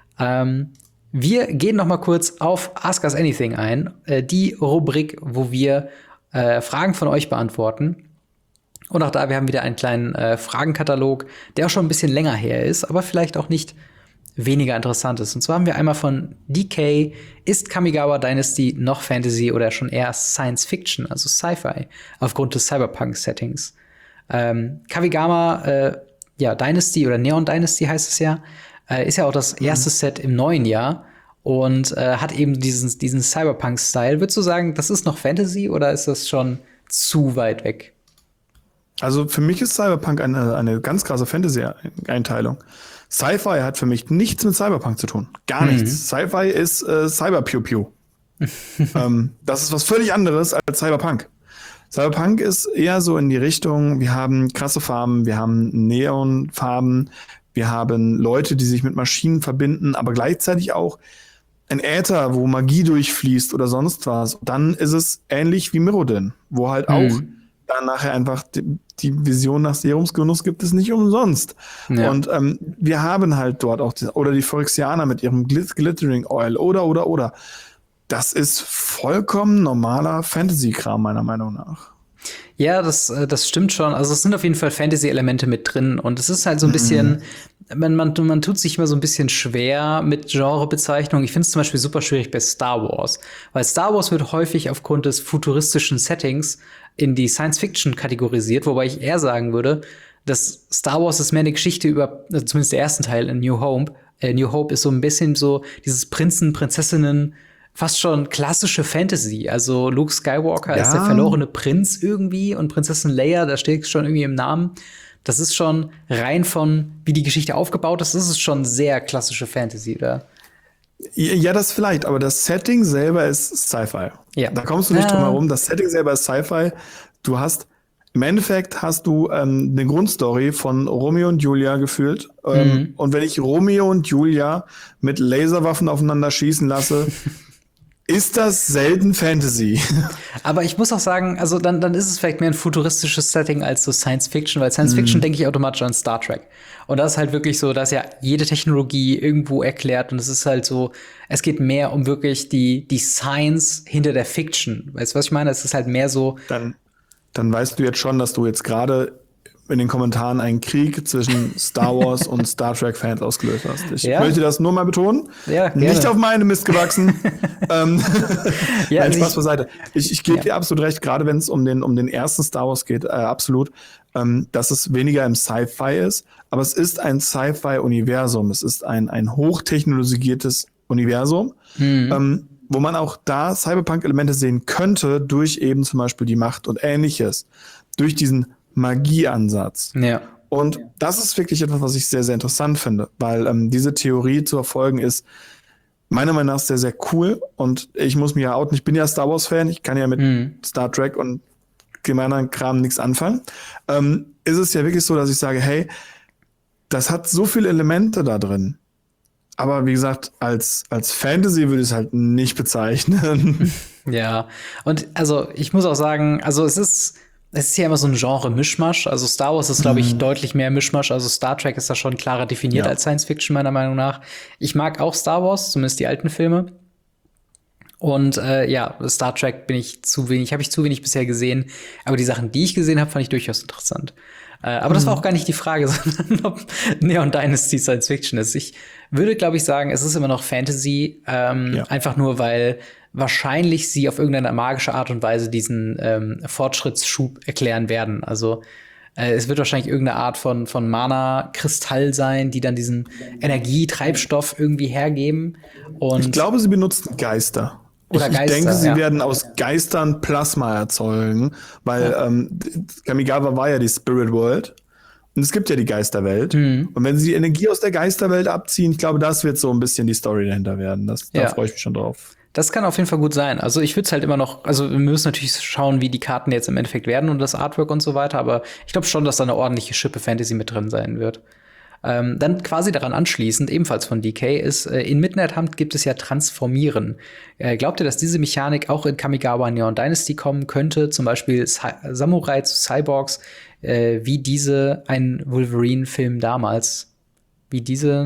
B: Wir gehen noch mal kurz auf Ask Us Anything ein, die Rubrik, wo wir Fragen von euch beantworten. Und auch da, wir haben wieder einen kleinen Fragenkatalog, der auch schon ein bisschen länger her ist, aber vielleicht auch nicht weniger interessant ist. Und zwar haben wir einmal von DK, ist Kamigawa Dynasty noch Fantasy oder schon eher Science Fiction, also Sci-Fi, aufgrund des Cyberpunk-Settings? Kamigawa Dynasty oder Neon Dynasty heißt es ja, ist ja auch das erste Set im neuen Jahr und hat eben diesen Cyberpunk-Style. Würdest du sagen, das ist noch Fantasy oder ist das schon zu weit weg?
A: Also für mich ist Cyberpunk eine ganz krasse Fantasy-Einteilung. Sci-Fi hat für mich nichts mit Cyberpunk zu tun. Gar nichts. Sci-Fi ist Cyber-Pew-Pew. Das ist was völlig anderes als Cyberpunk. Cyberpunk ist eher so in die Richtung, wir haben krasse Farben, wir haben Neonfarben, wir haben Leute, die sich mit Maschinen verbinden, aber gleichzeitig auch ein Äther, wo Magie durchfließt oder sonst was. Dann ist es ähnlich wie Mirrodin, wo halt auch dann nachher einfach die Vision nach Serumsgenuss gibt es nicht umsonst. Ja. Und wir haben halt dort auch oder die Phyrexianer mit ihrem Glittering Oil oder. Das ist vollkommen normaler Fantasy-Kram, meiner Meinung nach.
B: Ja, das stimmt schon. Also es sind auf jeden Fall Fantasy-Elemente mit drin. Und es ist halt so ein bisschen, man tut sich immer so ein bisschen schwer mit Genrebezeichnung. Ich finde es zum Beispiel super schwierig bei Star Wars. Weil Star Wars wird häufig aufgrund des futuristischen Settings in die Science-Fiction kategorisiert. Wobei ich eher sagen würde, dass Star Wars ist mehr eine Geschichte über, also zumindest der ersten Teil in New Hope. New Hope ist so ein bisschen so dieses Prinzen, Prinzessinnen, fast schon klassische Fantasy. Also Luke Skywalker ist der verlorene Prinz irgendwie und Prinzessin Leia, da steht schon irgendwie im Namen. Das ist schon rein von, wie die Geschichte aufgebaut ist, das ist schon sehr klassische Fantasy, oder?
A: Ja, das vielleicht, aber das Setting selber ist Sci-Fi. Ja. Da kommst du nicht drum herum. Das Setting selber ist Sci-Fi. Im Endeffekt hast du eine Grundstory von Romeo und Julia gefühlt. Und wenn ich Romeo und Julia mit Laserwaffen aufeinander schießen lasse, ist das selten Fantasy.
B: Aber ich muss auch sagen, also dann ist es vielleicht mehr ein futuristisches Setting als so Science Fiction, weil Science Fiction denke ich automatisch an Star Trek. Und das ist halt wirklich so, dass ja jede Technologie irgendwo erklärt und es ist halt so, es geht mehr um wirklich die Science hinter der Fiction. Weißt du, was ich meine? Es ist halt mehr so.
A: Dann weißt du jetzt schon, dass du jetzt gerade in den Kommentaren einen Krieg zwischen Star Wars und Star Trek-Fans ausgelöst hast. Ich möchte das nur mal betonen.
B: Ja,
A: nicht auf meine Mist gewachsen.
B: Ja,
A: Nein, Spaß beiseite. Ich gebe dir absolut recht, gerade wenn es um den ersten Star Wars geht, absolut, dass es weniger im Sci-Fi ist, aber es ist ein Sci-Fi-Universum. Es ist ein hochtechnologisiertes Universum, wo man auch da Cyberpunk-Elemente sehen könnte durch eben zum Beispiel die Macht und Ähnliches. Durch diesen Magieansatz.
B: Ja.
A: Und das ist wirklich etwas, was ich sehr, sehr interessant finde, weil diese Theorie zu verfolgen ist meiner Meinung nach sehr, sehr cool. Und ich muss mich ja outen, ich bin ja Star Wars-Fan, ich kann ja mit Star Trek und dem anderen Kram nichts anfangen. Ist es ja wirklich so, dass ich sage, hey, das hat so viele Elemente da drin. Aber wie gesagt, als Fantasy würde ich es halt nicht bezeichnen.
B: Ja, und also ich muss auch sagen, also es ist ja immer so ein Genre-Mischmasch. Also Star Wars ist, glaube ich, deutlich mehr Mischmasch. Also Star Trek ist da schon klarer definiert als Science Fiction, meiner Meinung nach. Ich mag auch Star Wars, zumindest die alten Filme. Und Star Trek habe ich zu wenig bisher gesehen. Aber die Sachen, die ich gesehen habe, fand ich durchaus interessant. Aber das war auch gar nicht die Frage, sondern ob Neon Dynasty Science Fiction ist. Ich würde, glaube ich, sagen, es ist immer noch Fantasy. Einfach nur, weil wahrscheinlich sie auf irgendeine magische Art und Weise diesen Fortschrittsschub erklären werden. Also es wird wahrscheinlich irgendeine Art von Mana-Kristall sein, die dann diesen Energietreibstoff irgendwie hergeben. Und
A: ich glaube, sie benutzen Geister.
B: Oder Geister,
A: ich denke, sie werden aus Geistern Plasma erzeugen, weil Kamigawa war ja die Spirit World und es gibt ja die Geisterwelt. Und wenn sie die Energie aus der Geisterwelt abziehen, ich glaube, das wird so ein bisschen die Story dahinter werden. Da freue ich mich schon drauf.
B: Das kann auf jeden Fall gut sein. Also ich würde es halt immer noch, also wir müssen natürlich schauen, wie die Karten jetzt im Endeffekt werden und das Artwork und so weiter, aber ich glaube schon, dass da eine ordentliche Schippe Fantasy mit drin sein wird. Dann quasi daran anschließend, ebenfalls von DK, ist, in Midnight Hunt gibt es ja Transformieren. Glaubt ihr, dass diese Mechanik auch in Kamigawa Neon Dynasty kommen könnte? Zum Beispiel Samurai zu Cyborgs, wie ein Wolverine-Film damals. Wie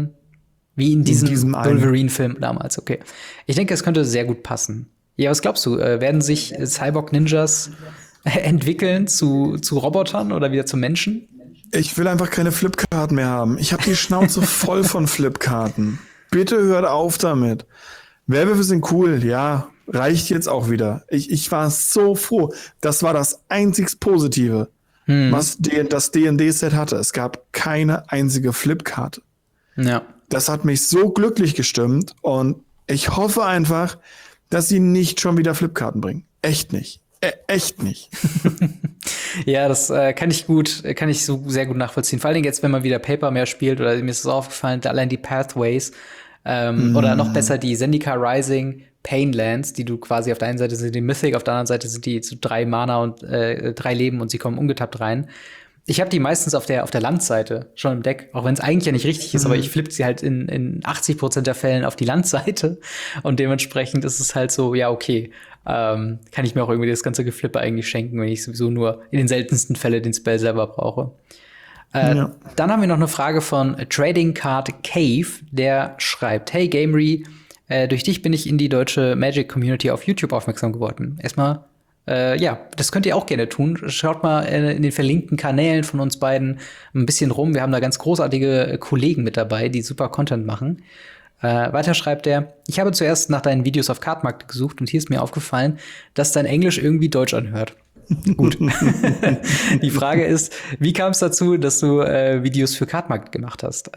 B: in diesem Wolverine-Film damals, okay. Ich denke, es könnte sehr gut passen. Ja, was glaubst du? Werden sich Cyborg-Ninjas entwickeln zu Robotern oder wieder zu Menschen?
A: Ich will einfach keine Flipkarten mehr haben. Ich habe die Schnauze voll von Flipkarten. Bitte hört auf damit. Werwölfe sind cool, ja, reicht jetzt auch wieder. Ich war so froh. Das war das einzig Positive, was das D&D-Set hatte. Es gab keine einzige Flipkarte.
B: Ja. Das
A: hat mich so glücklich gestimmt und ich hoffe einfach, dass sie nicht schon wieder Flipkarten bringen. Echt nicht. Echt nicht.
B: Ja, das kann ich so sehr gut nachvollziehen. Vor allen Dingen jetzt, wenn man wieder Paper mehr spielt, oder mir ist es aufgefallen, allein die Pathways oder noch besser die Zendika Rising Painlands, die du quasi auf der einen Seite sind die Mythic, auf der anderen Seite sind die zu 3 Mana und 3 Leben und sie kommen ungetappt rein. Ich habe die meistens auf der Landseite schon im Deck, auch wenn es eigentlich ja nicht richtig ist, aber ich flippe sie halt in 80% der Fällen auf die Landseite und dementsprechend ist es halt so, ja, okay, kann ich mir auch irgendwie das ganze Geflippe eigentlich schenken, wenn ich sowieso nur in den seltensten Fällen den Spell selber brauche. Dann haben wir noch eine Frage von Trading Card Cave, der schreibt: Hey Gamery, durch dich bin ich in die deutsche Magic-Community auf YouTube aufmerksam geworden. Erstmal das könnt ihr auch gerne tun. Schaut mal in den verlinkten Kanälen von uns beiden ein bisschen rum. Wir haben da ganz großartige Kollegen mit dabei, die super Content machen. Weiter schreibt er: Ich habe zuerst nach deinen Videos auf Cardmarket gesucht und hier ist mir aufgefallen, dass dein Englisch irgendwie Deutsch anhört. Gut. Die Frage ist, wie kam es dazu, dass du Videos für Cardmarket gemacht hast?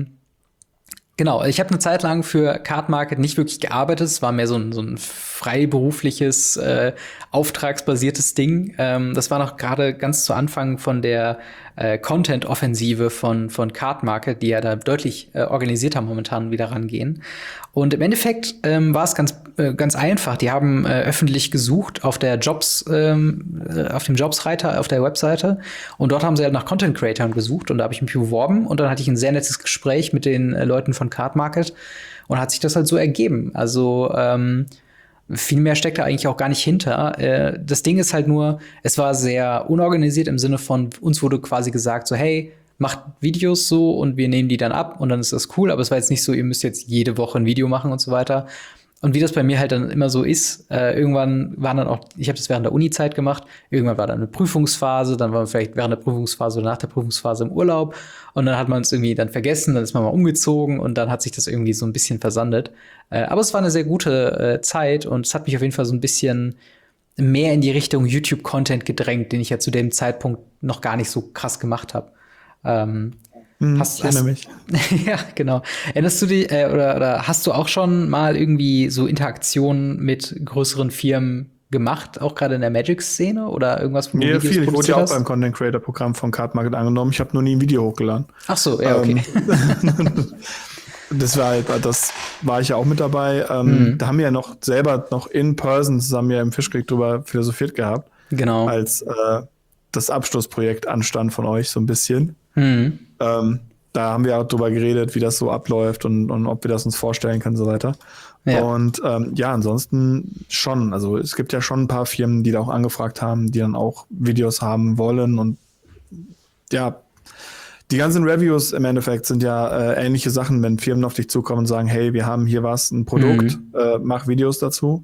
B: Genau, ich habe eine Zeit lang für Cardmarket nicht wirklich gearbeitet. Es war mehr so ein freiberufliches, auftragsbasiertes Ding. Das war noch gerade ganz zu Anfang von der Content-Offensive von Cardmarket, die ja da deutlich organisierter momentan wieder rangehen. Und im Endeffekt war es ganz einfach. Die haben öffentlich gesucht auf der auf dem Jobs-Reiter auf der Webseite. Und dort haben sie halt nach Content-Creatoren gesucht. Und da habe ich mich beworben. Und dann hatte ich ein sehr nettes Gespräch mit den Leuten von Cardmarket. Und hat sich das halt so ergeben. Also viel mehr steckt da eigentlich auch gar nicht hinter. Das Ding ist halt nur, es war sehr unorganisiert im Sinne von, uns wurde quasi gesagt so, hey, macht Videos so und wir nehmen die dann ab und dann ist das cool. Aber es war jetzt nicht so, ihr müsst jetzt jede Woche ein Video machen und so weiter. Und wie das bei mir halt dann immer so ist, irgendwann waren dann auch, ich habe das während der Uni-Zeit gemacht, irgendwann war dann eine Prüfungsphase, dann war man vielleicht während der Prüfungsphase oder nach der Prüfungsphase im Urlaub und dann hat man es irgendwie dann vergessen, dann ist man mal umgezogen und dann hat sich das irgendwie so ein bisschen versandet. Aber es war eine sehr gute Zeit und es hat mich auf jeden Fall so ein bisschen mehr in die Richtung YouTube-Content gedrängt, den ich ja zu dem Zeitpunkt noch gar nicht so krass gemacht habe.
A: Ich erinnere mich.
B: Ja, genau. Erinnerst du dich, oder hast du auch schon mal irgendwie so Interaktionen mit größeren Firmen gemacht, auch gerade in der Magic-Szene oder irgendwas, wo du
A: Ja,
B: Videos
A: viel. Ich wurde ja auch
B: hast?
A: beim Content-Creator-Programm von Cardmarket angenommen. Ich habe nur nie ein Video hochgeladen.
B: Ach so, ja, okay.
A: Das war ich ja auch mit dabei. Da haben wir ja noch selber noch in person zusammen ja im Fischkrieg drüber philosophiert gehabt.
B: Genau.
A: Als das Abschlussprojekt anstand von euch so ein bisschen. Da haben wir auch drüber geredet, wie das so abläuft und ob wir das uns vorstellen können und so weiter.
B: Ja.
A: Und ansonsten schon. Also es gibt ja schon ein paar Firmen, die da auch angefragt haben, die dann auch Videos haben wollen. Und ja, die ganzen Reviews im Endeffekt sind ja ähnliche Sachen, wenn Firmen auf dich zukommen und sagen, hey, wir haben hier ein Produkt, mach Videos dazu.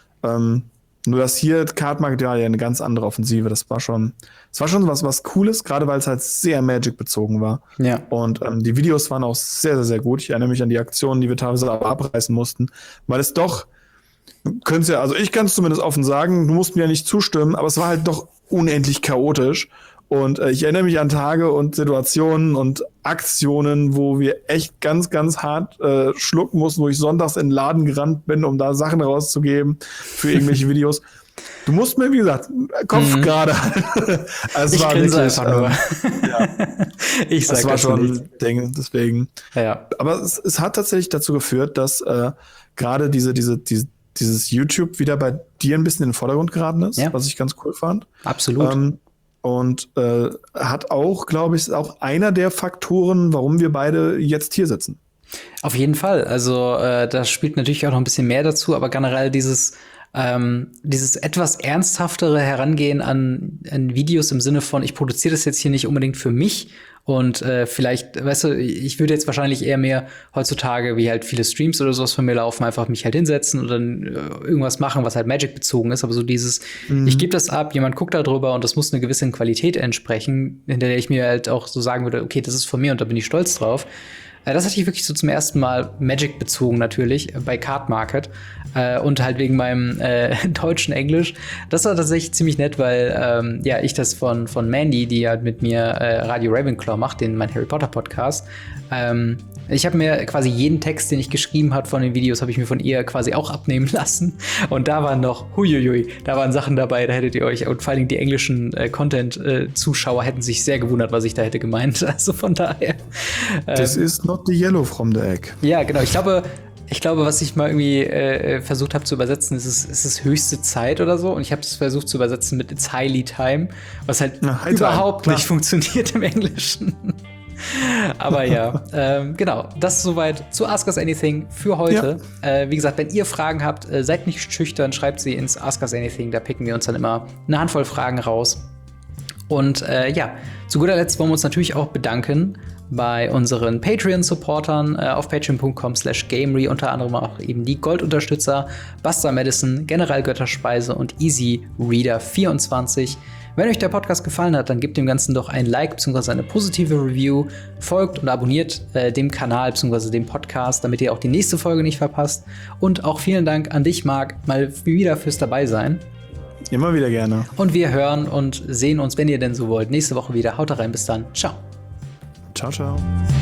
A: Nur dass hier Cardmarket ja eine ganz andere Offensive. Es war schon was Cooles, gerade weil es halt sehr Magic-bezogen war.
B: Ja.
A: Und die Videos waren auch sehr, sehr, sehr gut. Ich erinnere mich an die Aktionen, die wir teilweise abreißen mussten, weil es doch, also ich kann es zumindest offen sagen, du musst mir ja nicht zustimmen, aber es war halt doch unendlich chaotisch. Und ich erinnere mich an Tage und Situationen und Aktionen, wo wir echt ganz, ganz hart schlucken mussten, wo ich sonntags in den Laden gerannt bin, um da Sachen rauszugeben für irgendwelche Videos. Du musst mir, wie gesagt, Kopf gerade. Also
B: ich grinse einfach nur.
A: Ja.
B: Ich sag
A: das war
B: das
A: schon
B: nicht.
A: ein Ding, deswegen.
B: Ja.
A: Aber es hat tatsächlich dazu geführt, dass gerade dieses YouTube wieder bei dir ein bisschen in den Vordergrund geraten ist, was ich ganz cool fand.
B: Absolut.
A: Und hat auch, glaube ich, ist auch einer der Faktoren, warum wir beide jetzt hier sitzen.
B: Auf jeden Fall. Also da spielt natürlich auch noch ein bisschen mehr dazu, aber generell dieses etwas ernsthaftere Herangehen an Videos im Sinne von, ich produziere das jetzt hier nicht unbedingt für mich und vielleicht, weißt du, ich würde jetzt wahrscheinlich eher mehr heutzutage, wie halt viele Streams oder sowas von mir laufen, einfach mich halt hinsetzen und dann irgendwas machen, was halt Magic bezogen ist, aber so dieses, ich gebe das ab, jemand guckt da drüber und das muss eine gewisse Qualität entsprechen, hinter der ich mir halt auch so sagen würde, okay, das ist von mir und da bin ich stolz drauf. Das hatte ich wirklich so zum ersten Mal Magic bezogen natürlich bei Cardmarket und halt wegen meinem deutschen Englisch. Das war tatsächlich ziemlich nett, weil ich das von Mandy, die halt mit mir Radio Ravenclaw macht, mein Harry Potter Podcast. Ich habe mir quasi jeden Text, den ich geschrieben habe von den Videos, habe ich mir von ihr quasi auch abnehmen lassen. Und da waren noch, da waren Sachen dabei, da hättet ihr euch, und vor allen Dingen die englischen Content-Zuschauer hätten sich sehr gewundert, was ich da hätte gemeint. Also von daher.
A: This is not the yellow from the egg.
B: Ja, genau. Ich glaube, was ich mal irgendwie versucht habe zu übersetzen, ist es höchste Zeit oder so. Und ich habe es versucht zu übersetzen mit It's highly time, was halt überhaupt nicht funktioniert im Englischen. Aber ja, genau, das ist soweit zu Ask Us Anything für heute. Ja. Wie gesagt, wenn ihr Fragen habt, seid nicht schüchtern, schreibt sie ins Ask Us Anything, da picken wir uns dann immer eine Handvoll Fragen raus. Und zu guter Letzt wollen wir uns natürlich auch bedanken bei unseren Patreon-Supportern auf patreon.com/gamery, unter anderem auch eben die Goldunterstützer Buster Madison, General Götterspeise und Easy Reader 24. Wenn euch der Podcast gefallen hat, dann gebt dem Ganzen doch ein Like bzw. eine positive Review, folgt und abonniert dem Kanal bzw. dem Podcast, damit ihr auch die nächste Folge nicht verpasst. Und auch vielen Dank an dich, Marc, mal wieder fürs Dabeisein.
A: Immer wieder gerne.
B: Und wir hören und sehen uns, wenn ihr denn so wollt, nächste Woche wieder. Haut rein, bis dann. Ciao.
A: Ciao, ciao.